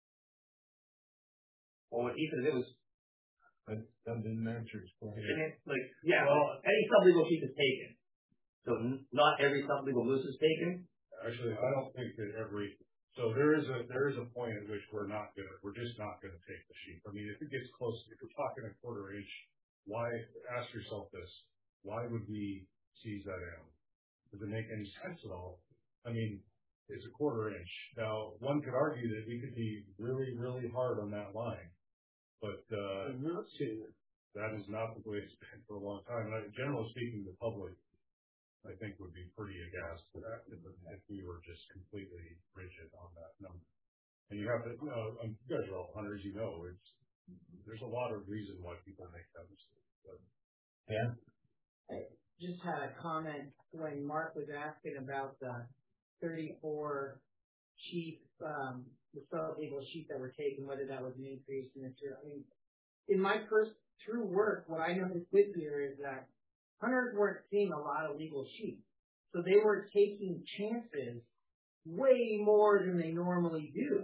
Well, what he said, it was. That, that didn't answer his question. Like, yeah, well, any sublegal sheep is taken. So n- not every sublegal moose is taken? Actually, I don't think that every, so there is a, there is a point at which we're not gonna, we're just not gonna take the sheep. I mean, if it gets close, if we're talking a quarter inch, why, ask yourself this, why would we seize that animal? Does it make any sense at all? I mean, it's a quarter inch. Now, one could argue that we could be really, really hard on that line. But uh, that is not the way it's been for a long time. And generally speaking, the public, I think, would be pretty aghast to that if, if we were just completely rigid on that number. And you have to, you know, um, you guys are all hunters, you know, it's there's a lot of reason why people make that mistake. But, yeah. I just had a comment when Mark was asking about the thirty-four sheep, um, the sublegal sheep that were taken, whether that was an increase in this year. I mean, in my first through work, what I noticed this year is that hunters weren't seeing a lot of legal sheep. So they were taking chances way more than they normally do.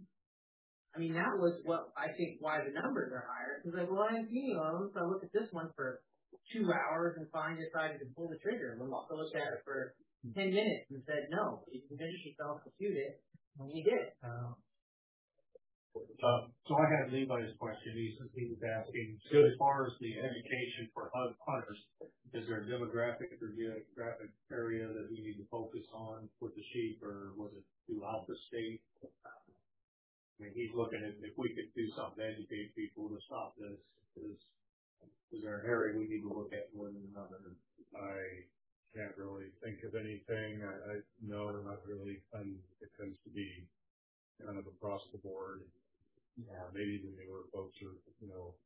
I mean, that was what I think why the numbers are higher. Because like, well, I haven't seen one of them, so I looked at this one for two hours and finally decided to pull the trigger. And I looked at it for ten minutes and said, no, you can finish yourself to shoot it. And we did. Um, Uh, so I had Levi's question. He, he was asking, so as far as the education for hunters, is there a demographic or geographic area that we need to focus on with the sheep, or was it throughout the state? I mean, he's looking at if we could do something to educate people to stop this. Is, is there an area we need to look at more than another? I can't really think of anything. I, I no, not really. And it tends to be kind of across the board. Yeah, maybe the newer folks are, you know,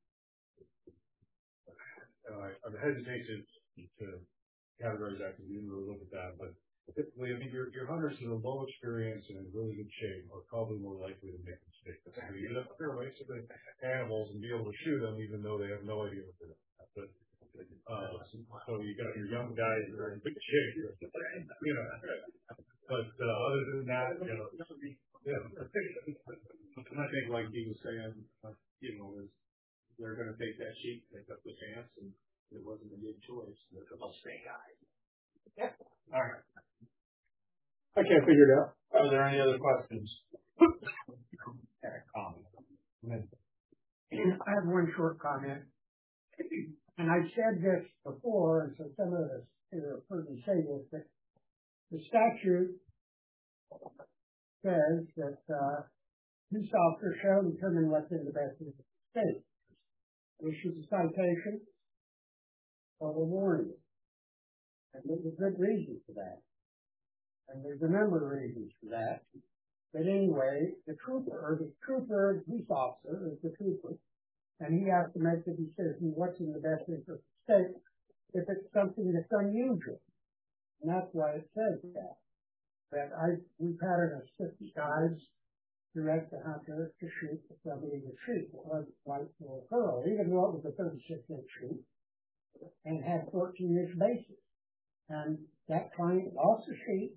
uh, I'm hesitant to, to categorize that because we didn't really look at that, but typically, I mean, your, your hunters that are low experience and in really good shape are probably more likely to make mistakes. I mean, you get up there basically animals and be able to shoot them even though they have no idea what they're doing. But, uh, so you got your young guys that are in good shape, you know, but, uh, other than that, you know, yeah. And I think, like he was saying, uh, you know, is they're going to take that sheep, take up the chance, and it wasn't a good choice. They'll stay guys. Yep. All right. I can't figure it out. Are there any other questions? Comment. I have one short comment, and I've said this before, and so some of us have heard me say this, but the statute says that uh, police officers shall determine what's in the best interest of the state. Issues a citation or a warning. And there's a good reason for that. And there's a number of reasons for that. But anyway, the trooper, or the trooper, the police officer is the trooper, and he has to make the decision what's in the best interest of the state if it's something that's unusual. And that's why it says that. But I, we've had an assistant guides direct the hunter to shoot somebody with sheep. It wasn't white or pearl, even though it was a thirty-six inch sheep. and had fourteen inch bases. And that client lost the sheet.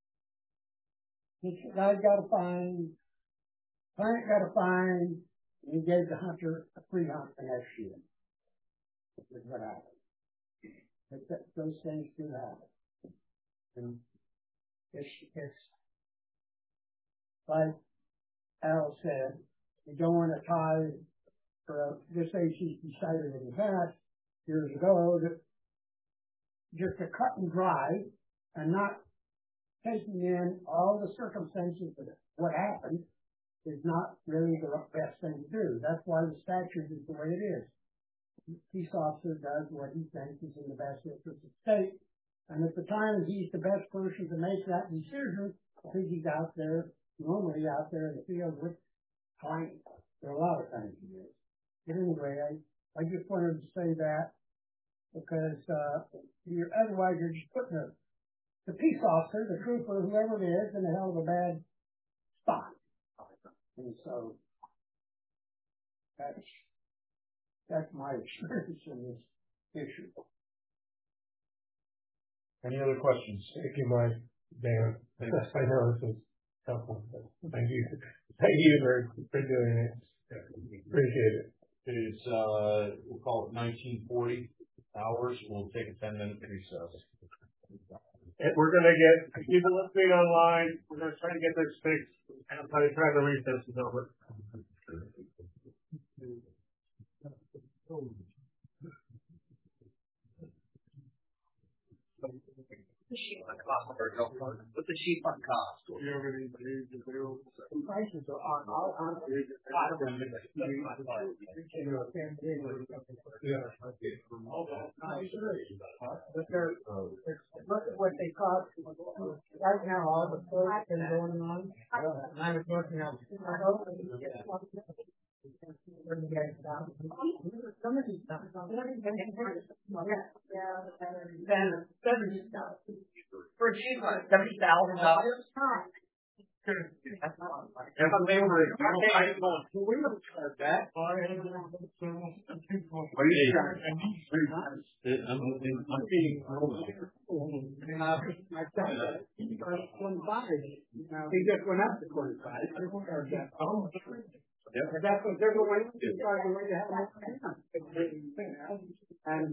He said, I've got to find, client got to find, and he gave the hunter a free hunt the next year. That's what happened. But that, those things do happen. And it's, it's like Al said, you don't want to tie for this age he's decided in the past years ago that just to cut and dry and not taking in all the circumstances of what happened is not really the best thing to do. That's why the statute is the way it is. The peace officer does what he thinks is in the best interest of the state, and at the time he's the best person to make that decision. I think he's out there, normally out there in the field with clients. There are a lot of times he is. But anyway, I, I just wanted to say that because uh, you're, otherwise you're just putting the, the peace officer, the trooper, whoever it is, in a hell of a bad spot. And so that's that's my experience in this issue. Any other questions? Thank you, Mike. Dan. I know this is tough one, but thank you. Thank you for, for doing it. Appreciate it. It's, uh, we'll call it nineteen forty hours. We'll take a ten minute recess. And we're going to get people listening online. We're going to try to get this fixed. I'm trying to try to read this over. The sheep on cost or no? What's the sheep on cost? Prices are on all on but they're look at what they cost right now. All the quotes been going on. And I was working on some of these stuff. For a sheep on seventy thousand dollars. If I'm able to, I'm going to we would charge that. What are you saying? I'm being my son, twenty-five. He just went up to twenty-five. Yeah. That's what they're going to do. They're going to have more and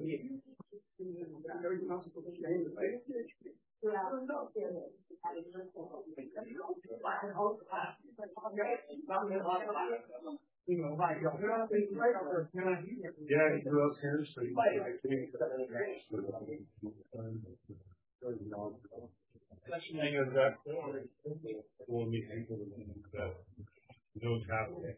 you know, like, yeah, he grew up here, so he Thing is that we'll meet people that those happening.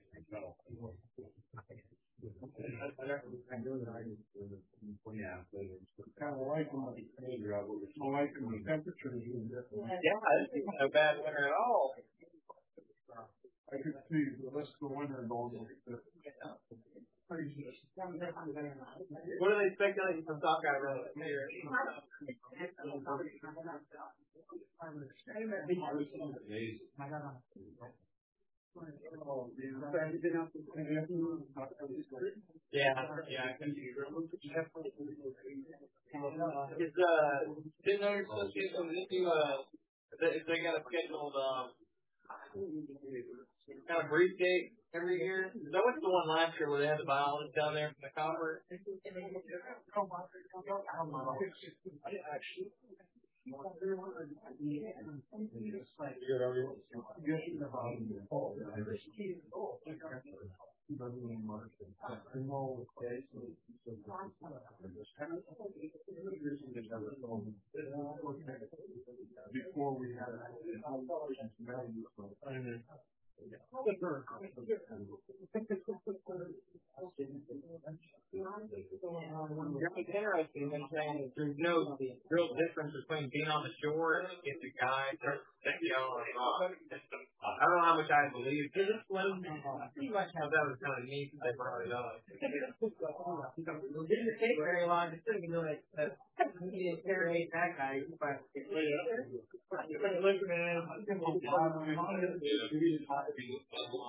Yeah, kind of like them when I like them when the temperatures are different. Yeah, this isn't a bad winter at all. I could see the rest of the winter going like this. What are they speculating from Sockeye Road? Yeah, yeah, I can see. Is uh, didn't know you're supposed to get some new uh, if they got a scheduled um, kind of brief date every year. Is that what's the one last year where they had the biologist down there from the copper? Before we had It's interesting them saying that there's no real difference between being on the shore and if the guy starts to take you on the rock. I don't know how much I believe. Because this one, I pretty much how that was kind of neat that they brought it up. It didn't take very long. It's going to be like that. He didn't interrogate that guy. But looking at him,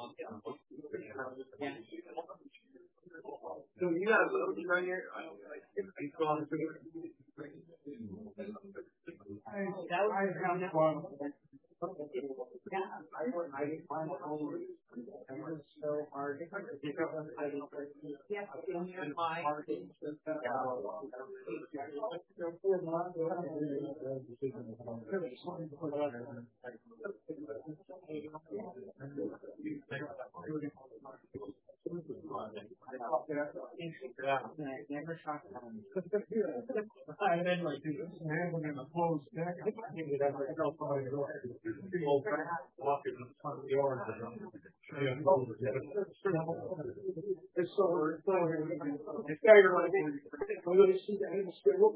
so you got a boat right here? That was around that one. Yeah, I would, I didn't find it all. It was so hard. Yes, in your never talked about it. And then like this man was in a closed deck. I think it ever felt like it was walking in front of the yard. It's so it's so it's better like you see that in the school.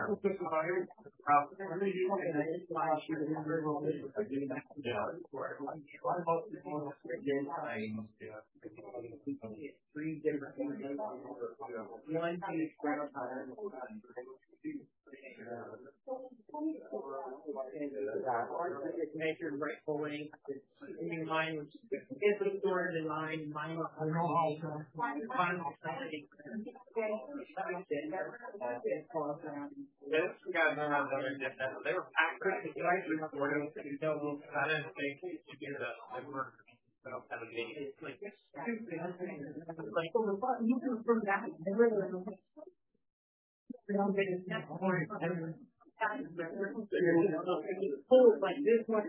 Three different things. One is gratifying. Measured right away. In mine was is stored in line. Mine was they were packed right before them. I didn't think to do that. They were. I don't have a video. It's like this. Like, you can from that. Pull like this one.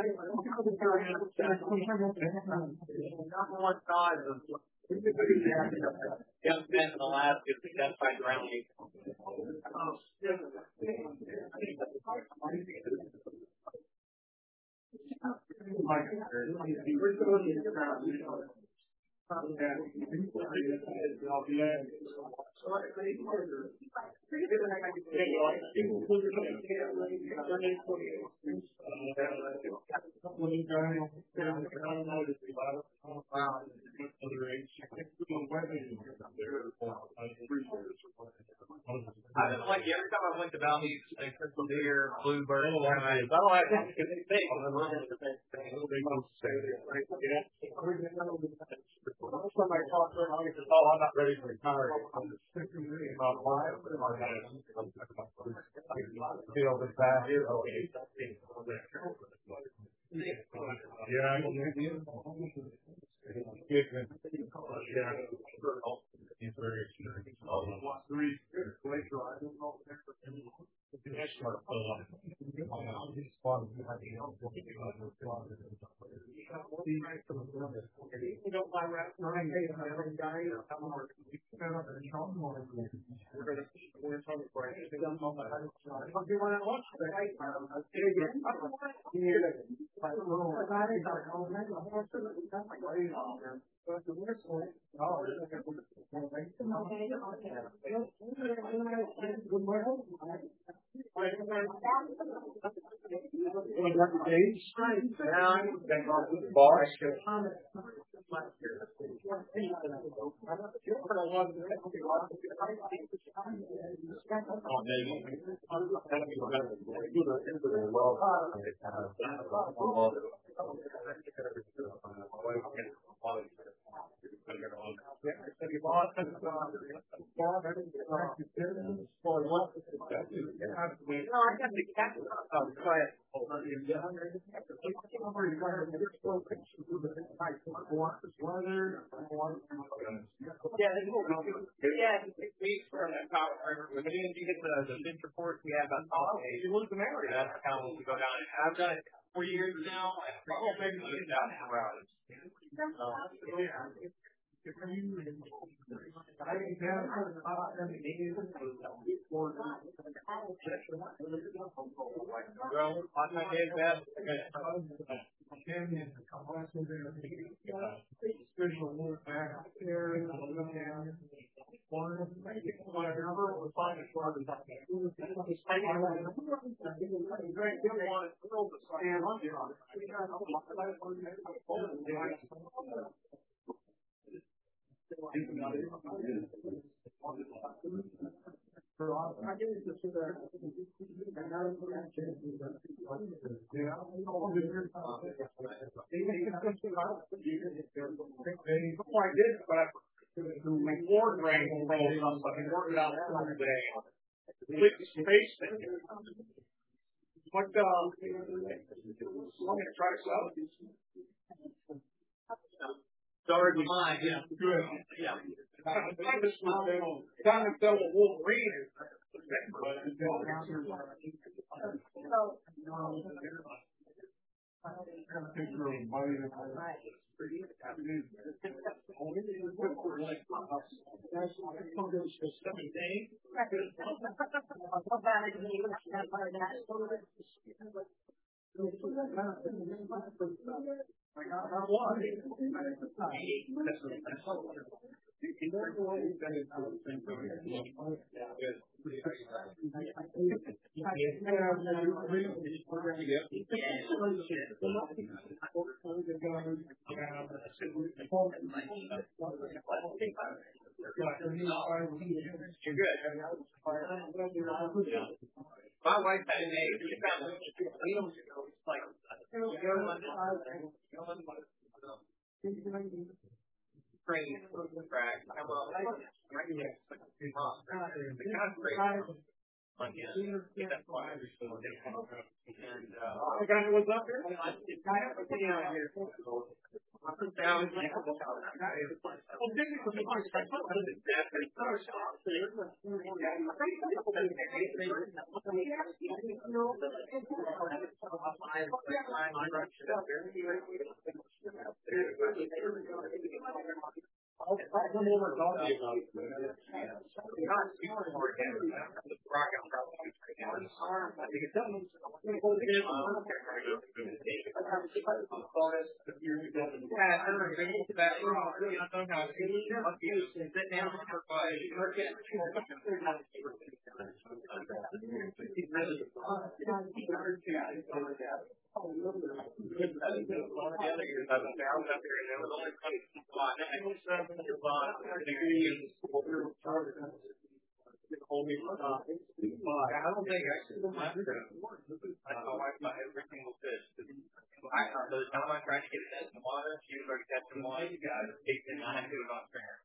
Not one side of young men in Alaska to death by drowning. I don't like every time I went to Valley, like Crystal Deer, Bluebird, I don't like that because they think most of my talk to them, I said, oh, I'm not ready to retire. I'm just thinking about why I'm feel the bad. Yeah, he's very experienced. Three later, I don't know if they're start you don't buy rats nine days and every guy or some more we're gonna we're talking for it. They don't know my I'll do one at lunch. But the worst one, oh, I've done it four years now, and maybe it's down four hours. Well, on my day best, special move back there and the reward rank rolls up, but I worked it out every day. With the space thing. What, uh, I'm going to try to sell it. Sorry, mine, yeah. Good. Yeah. This was trying to sell a Wolverine. You're good. My wife had an age. She found it. Like, train track. I'm a right here. The concrete. That's why I was so and uh, the guy who was up there, I was sitting out here. I was like, well, technically, I'll come over and talk to you about it. You're not super more again. The rock out probably. I think it's done. Yeah, I don't know. We need to back room. I don't know how to sit down for five. I don't think I should have left it. I know I buy every single fish. I thought by the time I tried to get it in the water, she was already catching one. You got it. And I had to do it on fair.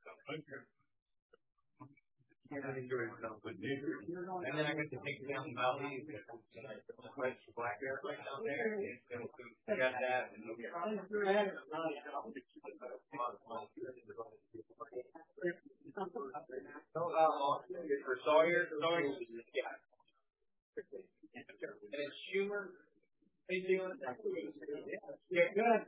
And then I got to take down the valley. Black bear right down there. I got that. So, uh, for Sawyer, Sawyer, yeah. And it's Schumer. Hey, doing that? Yeah, good.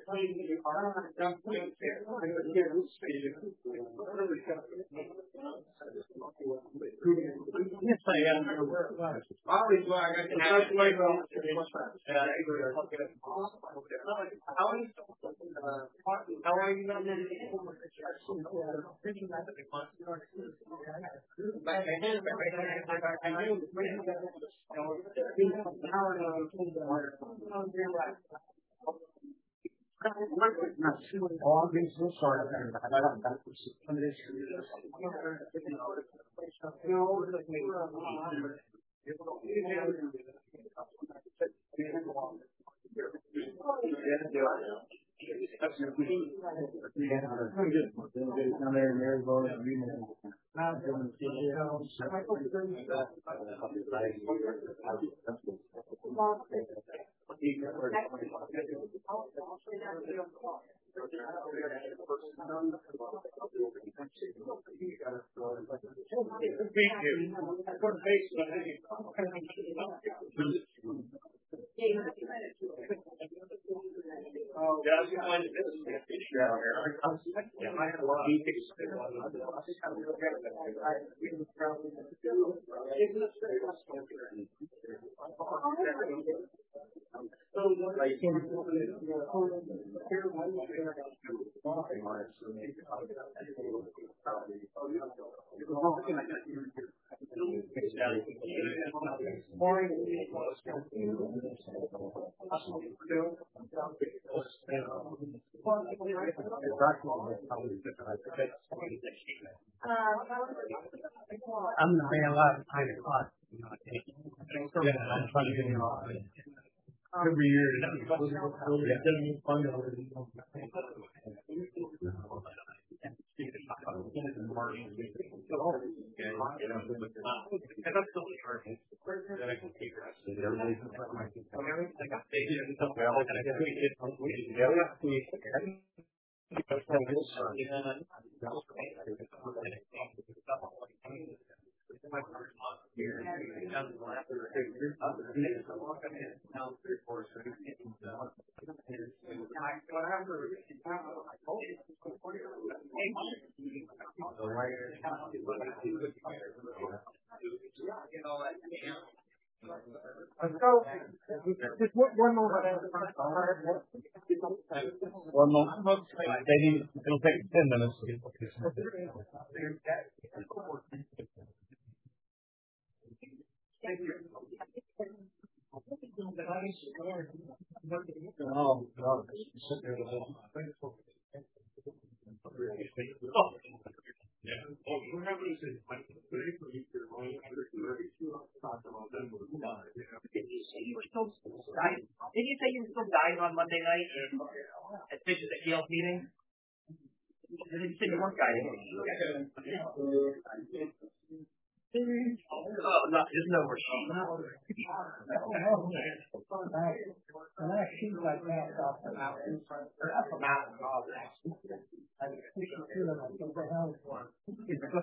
Yes, I am. Always why I got to have it. How are you not in Oh, I'm being so sorry. I don't know. Oh, yeah, I was going to this issue out here. Yeah, I had a lot of meetings. I'm going to pay a lot of time to cost. I'm trying to get in off it. Every year, it's fun. Let's go. Just one, one more. One more. Maybe it'll take ten minutes. Oh, God. Yeah. Oh, you remember this is like the thirty for you, you're going under thirty-two. Talked about them with the guy. Did you say you were still dying? Did you say you were still dying on Monday night at Fishes at Yale's meeting? Did you say you weren't dying? Oh, no, there's no more sheet. When I shoot like that off the mountain, or up the mountain, all that. I was pushing through them, I think the hell is one. I did it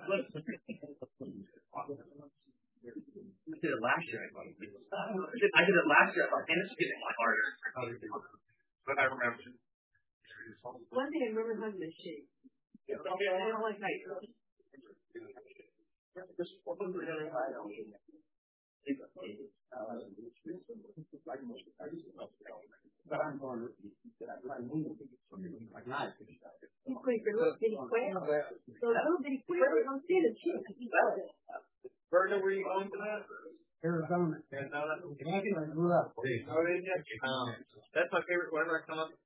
last year, I thought. I did, I did it last year, I thought, and it's getting harder. But I remember. One day I remember having a shake. I don't like night. But I'm going to He's going for a little bitty quail. So a little bitty quail, we don't see the chick. Verna, were you going to that? Arizona. Arizona. I grew up. Oh, did you? Um, that's my favorite whenever I come up.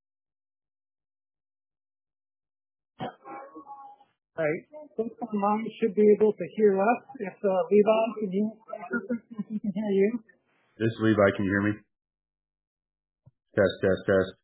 Right. Folks online should be able to hear us. If uh, Levi, can you, if we can hear you? This is Levi, can you hear me? Test, test, test.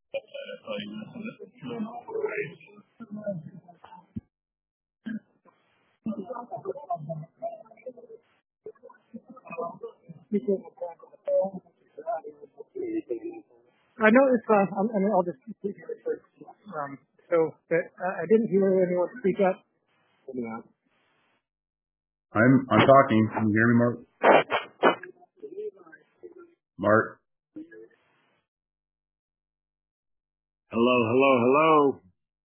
I know it's, uh, I'm, I mean, I'll just, um, so, but uh, I didn't hear anyone speak up. I'm, I'm talking. Can you hear me, Mark? Mark? Hello, hello, hello.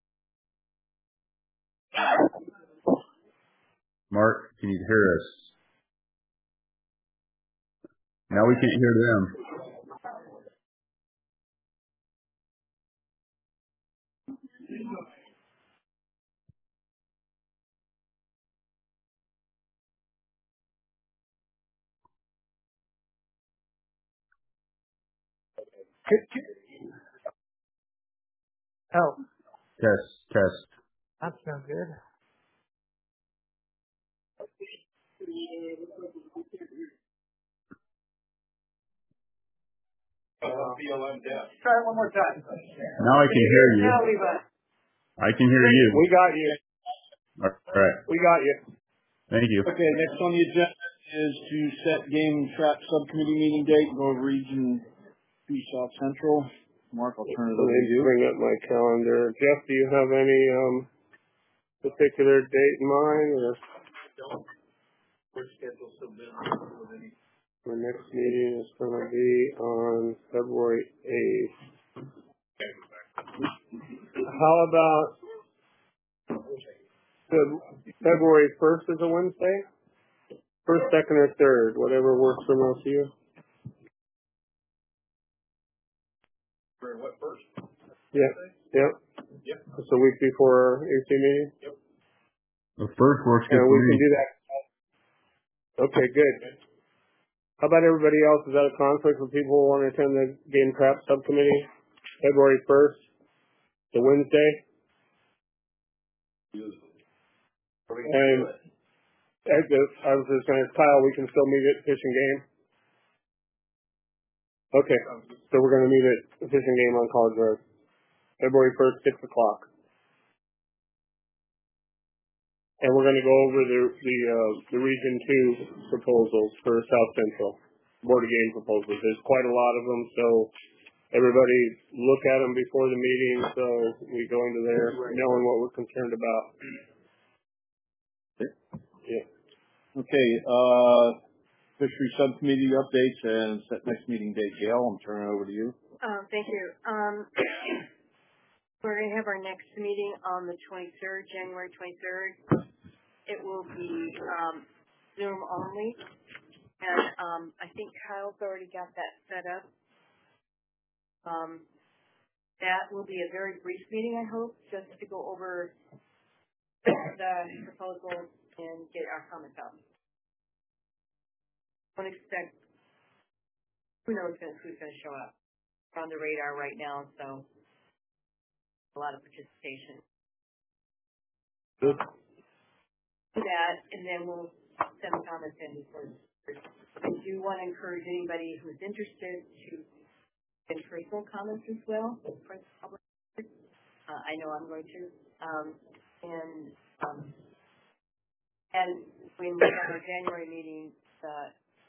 Mark, can you hear us? Now we can't hear them. Oh. Test, test. That sounds good. Try it one more time. Now I can hear you. Now, Levi. I can hear you. We got you. All right. We got you. Thank you. Okay, next on the agenda is to set game trap subcommittee meeting date, go over region two South Central. Mark, I'll turn it over to you. Bring up my calendar. Jeff, do you have any um particular date in mind? Or? My next meeting is going to be on February eighth. How about the February first is a Wednesday? First, second, or third, whatever works for most of you. For what first? Yep, yep. Yep. It's a week before our A C meeting. Yep. The first works good and for we me. can do that. Okay, good. How about everybody else? Is that a conflict for people who want to attend the game trap subcommittee? February first, the Wednesday. And as the, I was just going to Kyle, we can still meet at Fishing Game. Okay, so we're going to meet at Fishing Game on College Road, February first, six o'clock. and we're going to go over the the uh, the Region Two proposals for South Central Board of Game proposals. There's quite a lot of them, so everybody look at them before the meeting, so we go into there knowing what we're concerned about. Yeah. Okay. Uh, fishery subcommittee updates and set next meeting date. Gail, I'm turning it over to you. Um, thank you. Um, we're going to have our next meeting on the twenty-third, January twenty-third. It will be um, Zoom only, and um, I think Kyle's already got that set up. Um, that will be a very brief meeting, I hope, just to go over the proposal and get our comments out. Don't expect, who knows who's going to show up. We're on the radar right now, so a lot of participation. Good. Do that, and then we'll send comments in before. I do want to encourage anybody who's interested to send personal comments as well. Uh, I know I'm going to. Um, and um, and when we have our January meeting, uh,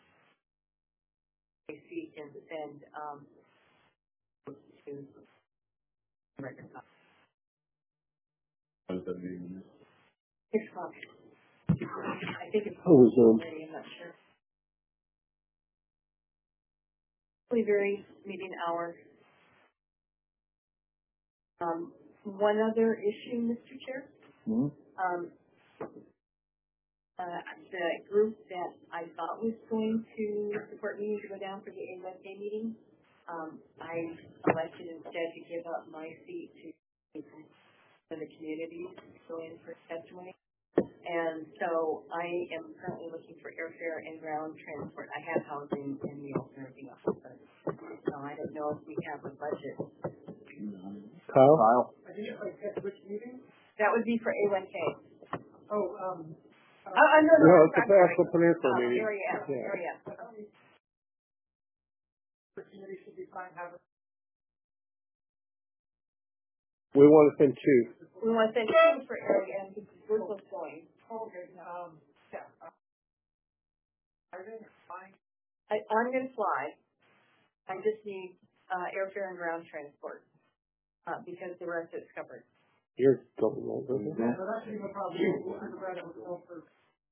A C can send um, to record copies. What does that mean? Six o'clock. I think it's oh, Zoom. I'm not sure. Probably very meeting hour. Um, one other issue, Mister Chair. Mm-hmm. Um, uh, the group that I thought was going to support me to go down for the A Y K meeting, um, I elected instead to give up my seat to for the community to go in for testimony. And so I am currently looking for airfare and ground transport. I have housing and meals and everything else, but so I don't know if we have a budget. Kyle? Kyle? I didn't quite catch which meeting? That would be for A one K. Oh, um. Uh, oh, no, no, no, no, it's a Pascal Peninsula uh, meeting. Area F, Yeah. Area F. The committee should be fine having. We want to send two. We want to send two for Area F because we're both going. Oh, okay. Um. Yeah. Uh, are they fine? I, I'm going to fly. I just need uh, airfare and ground transport uh, because the rest is covered. You're going over there. Yeah, so that should be no problem. We'll figure that out with first.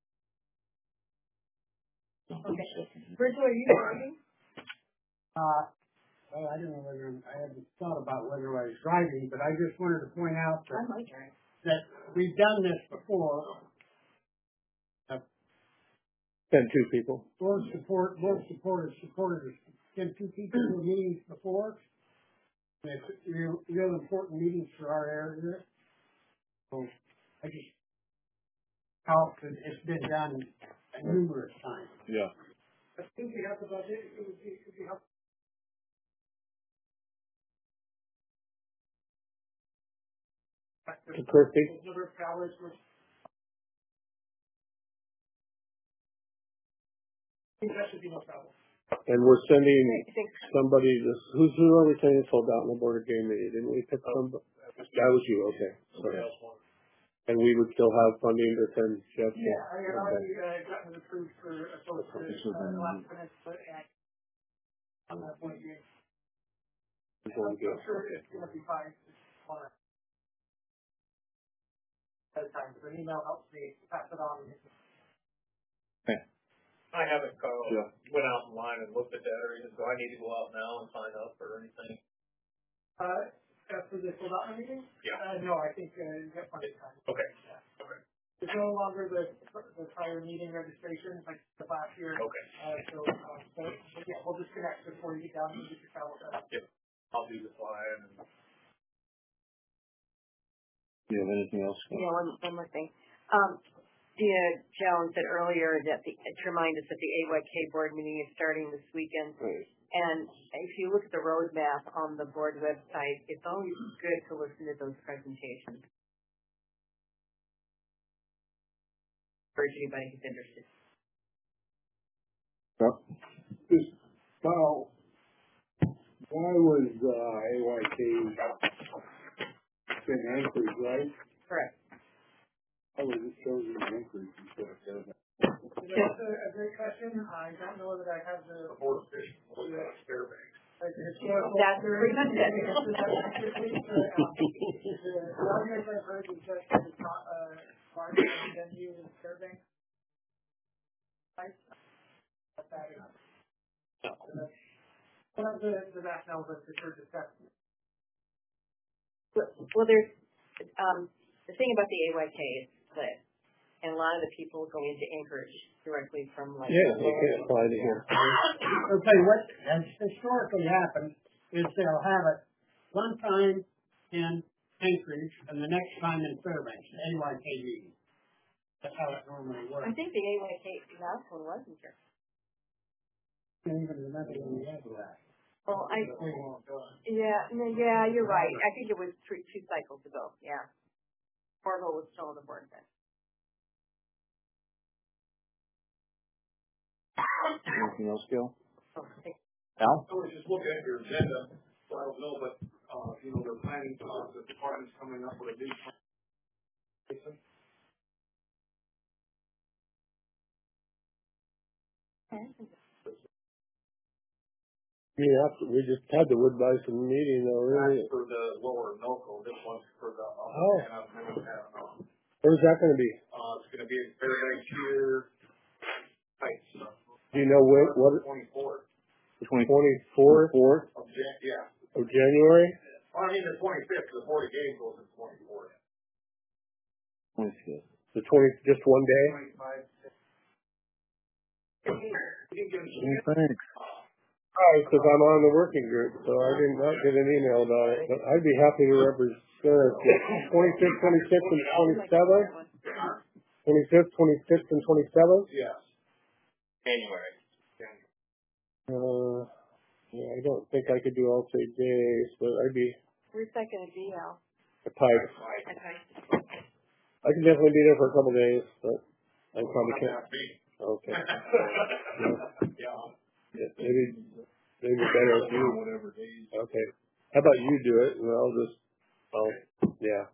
Okay. Virgil, are you driving? Uh, well, I don't know whether I'm, I haven't thought about whether I was driving, but I just wanted to point out that, that we've done this before. Uh, Send two people. board support, board supporters, supporters, send two people to meetings before. And it's real, real important meetings for our area. So I just felt that it's been done numerous times. Yeah. I think we have the budget. It would be, it would be helpful. To Christie. Number of hours was. I think that should be no problem. And we're sending somebody, this, who's, who are we sending filled out in the Board of Game meeting? Didn't we pick somebody? That was you, okay. Sorry. And we would still have funding to send Jeff? Yeah, I had already uh, gotten it approved for a post to uh, last minute, but at, on that point, yeah. I'm sure it's going to be fine. At a time, so an email helps me pass it on. Okay. I haven't, Carl, yeah. went out in line and looked at that or anything, so I need to go out now and sign up or anything. Uh, after the full out meeting? Yeah. Uh, no, I think uh, you got plenty of time. Okay. Yeah. Okay. It's no longer the the prior meeting registration like the last year. Okay. Uh, so, um, so, so yeah, we'll just connect before you get down and get your travel set up. Yep. I'll do the flying. And... Do you have anything else? Yeah, one, one more thing. Um, Dia Jones said earlier that the, to remind us that the A Y K board meeting is starting this weekend. Right. And if you look at the roadmap on the board website, it's always good to listen to those presentations. For anybody who's interested. Yep. Just, well, why was uh, A Y K in Anchorage, right? Correct. I was just showing you an increase instead of that. That's a, a great question. I don't know that I have the. The board of fish, Fairbanks. That's pretty much it. The argument I've heard is that the uh, larger venue in Fairbanks. One of the, the rationales of the church assessment. Well, there's um, the thing about the A Y K is split, and a lot of the people go into Anchorage directly from like. Yeah, they can't apply to here. I'll tell you what has historically happened is they'll have it one time in Anchorage and the next time in Fairbanks, A Y K meeting. That's how it normally works. I think the A Y K last one wasn't here. I don't even remember when we had that. Well, I, yeah, no, yeah, you're right. I think it was three, two cycles ago. Yeah. Orville was still on the board then. Anything else, Gil? Okay. Al? I was just looking at your agenda, so I don't know, but, uh, you know, they're planning, uh, the department's coming up with a new plan. Yeah, we just had the Wood Bison meeting though, really. That's for the lower Noco, this one's for the upper Oh. Hannah. Where's that gonna be? Uh, it's gonna be in Fairbanks here, Heights. Do you know what, what? Twenty-fourth. The twenty-fourth? Fourth? Of Jan, yeah. Of January? Well, I mean the twenty-fifth, the forty games goes in twenty-fourth. twenty-fifth. The twenty, just one day? Twenty-five. Thanks. Alright, because I'm on the working group, so I did not get an email about it, but I'd be happy to represent twenty-fifth, twenty-sixth, and twenty-seventh? twenty-fifth, twenty-sixth, and twenty-seventh? Yes. January. Uh, yeah, I don't think I could do all three days, but I'd be Where's that going to be, Al? a pipe. Okay. I can definitely be there for a couple days, but I probably can't. Okay. Yeah. Yeah, maybe, maybe better if you. Okay. How about you do it, and I'll just, I'll, yeah.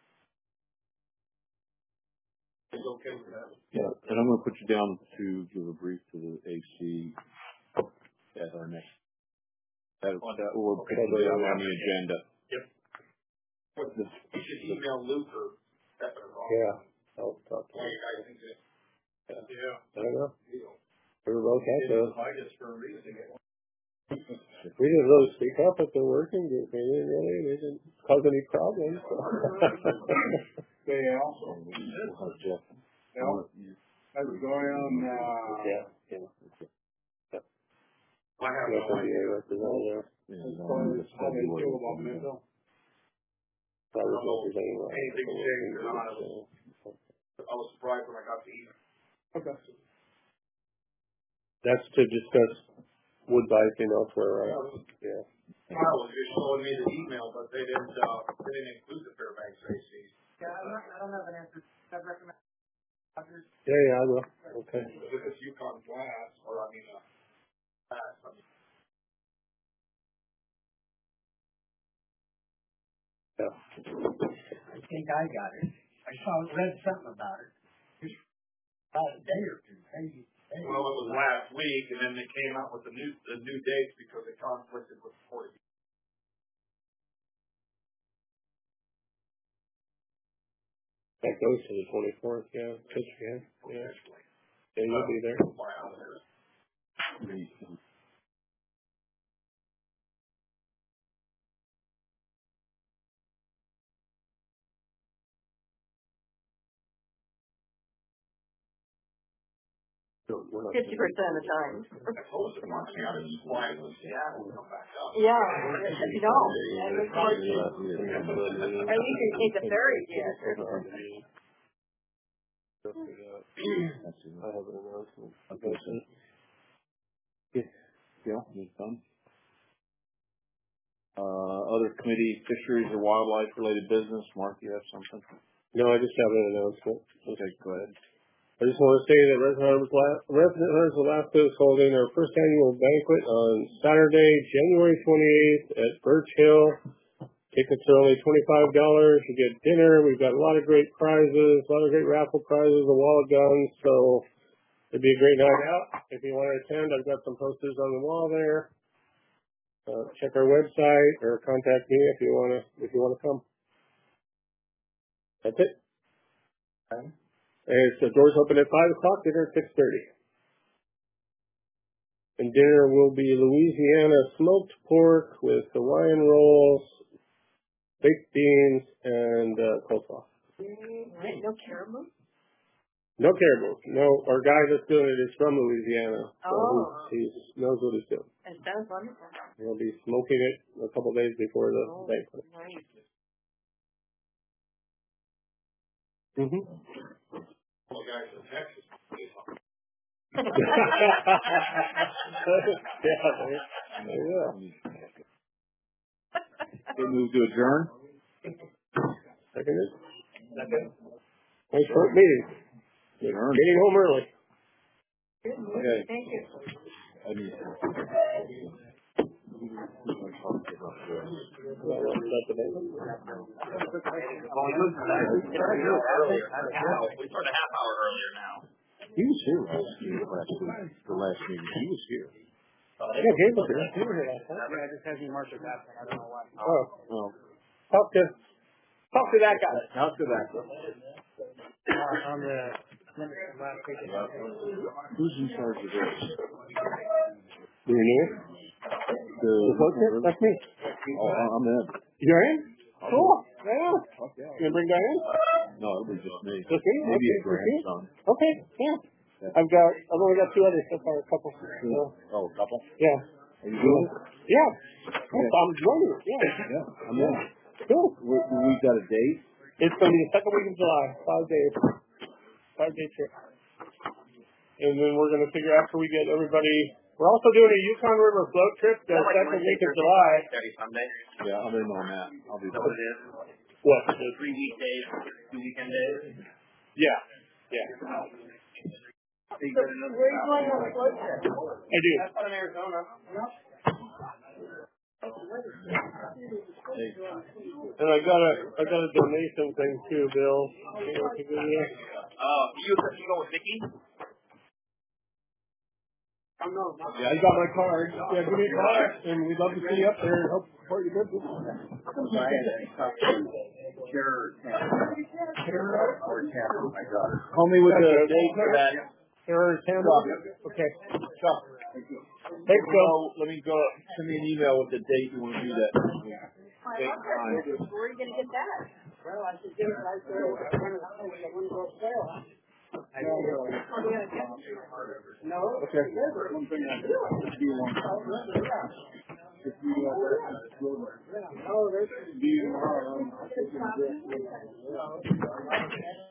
Yeah, and I'm gonna put you down to give a brief to the A C at our next, that, that will put you down on the agenda. Yep. You should email Luke or Stefan. Yeah, I'll talk to him. Yeah. I don't know. We were both at the, for a reason to get one. we didn't really speak up at the working group, they didn't really, they didn't cause any problems. So. Hey, Al. Jeff. Al, how's it going on, uh? Yeah, yeah. Yeah. I have No no idea. representative. As far as how they feel about mental? That was representing. Anything changed or not, I was, I was surprised when I got the email. Okay. That's to discuss Wood Bison elsewhere, right? Yeah. Kyle was just showing me the email, but they didn't, uh, they didn't include the Fairbanks A C. Yeah, I'm not, I don't have an answer. I'd recommend. Yeah, yeah, I will. Okay. If it's Yukon Glass, or I mean, uh, Glass, I mean. Yeah. I think I got it. I saw, read something about it. Just about a day or two, maybe. maybe. Well, it was last week, and then they came out with the new, the new dates because it conflicted with the forty. That goes to the twenty-fourth, yeah. Pitch, yeah. Yeah. Yeah, you'll be there. Fifty percent of the time. Yeah, you don't. At least you take the ferry, yeah. I have an announcement. Okay, so. Yeah, you done? Uh, other committee, fisheries or wildlife related business. Mark, you have something? No, I just have an announcement. Okay, go ahead. I just want to say that Resident Hunters, Resident Hunters Alaska is holding our first annual banquet on Saturday, January twenty-eighth at Birch Hill Tickets are only twenty-five dollars. You get dinner. We've got a lot of great prizes, a lot of great raffle prizes, a wall of guns. So it'd be a great night out. If you want to attend, I've got some posters on the wall there. Uh, check our website or contact me if you want to if you want to come. That's it. And it's the doors open at five o'clock. Dinner at six thirty. And dinner will be Louisiana smoked pork with Hawaiian rolls, baked beans, and uh, coleslaw. Right, no caribou? No caribou. No, our guy that's doing it is from Louisiana. So Oh. he knows what he's doing. That sounds wonderful. He'll be smoking it a couple days before the Oh, banquet. nice. Mm-hmm. Well, guys in Texas. yeah, there you go. They move to adjourn. Second it. Second. Nice short meeting. Adjourn. Getting home early. Okay. Thank you. I mean, We started a half hour earlier now. he was here last year, last week, the last meeting. He was here. Yeah, Gabe was here. He was here last time. Yeah, I just had you mark it back. I don't know why. Oh. Oh. Talk to, talk to that guy. Talk to that. Uh, on the last page. Who's in charge of this? Do you know? The, the That's me. Oh, I'm in. You're in? Cool. Yeah. Fuck yeah. You gonna bring Diane? No, it'll be just me. Just me? Maybe Okay, a grandson. Okay, yeah. I've got, I've only got two others so far, a couple. So, Oh, a couple? yeah. Are you doing it? Yeah. yeah. I'm joining it, yeah. Yeah, I'm in. Cool. We, we've got a date? It's going to be the second week of July, five days. Five day trip. And then we're going to figure after we get everybody, we're also doing a Yukon River float trip the Like second week of July. Saturday, Sunday. Yeah, I'm in on that. I'll be Is that what it is? What? The three weekdays, two weekend days? Yeah. Yeah. Where are you going on the float trip? I do. That's out in Arizona. And I got a I got a donation thing too, Bill. You know what to do here? Uh, you, you go with Vicky? Oh, no, yeah, I got my card. Yeah, give me a call, and we'd love to see you up there and help support your business. Call me with the date for that. Error Tampa. Okay. Stop. Thanks, Bill. Let me go. Send me an email with the date you want to do that. Where are you going to get that? Well, I should get it right there. I want to go upstairs. I don't know. No. Okay. One thing I do. If you do Oh, there's. tomorrow.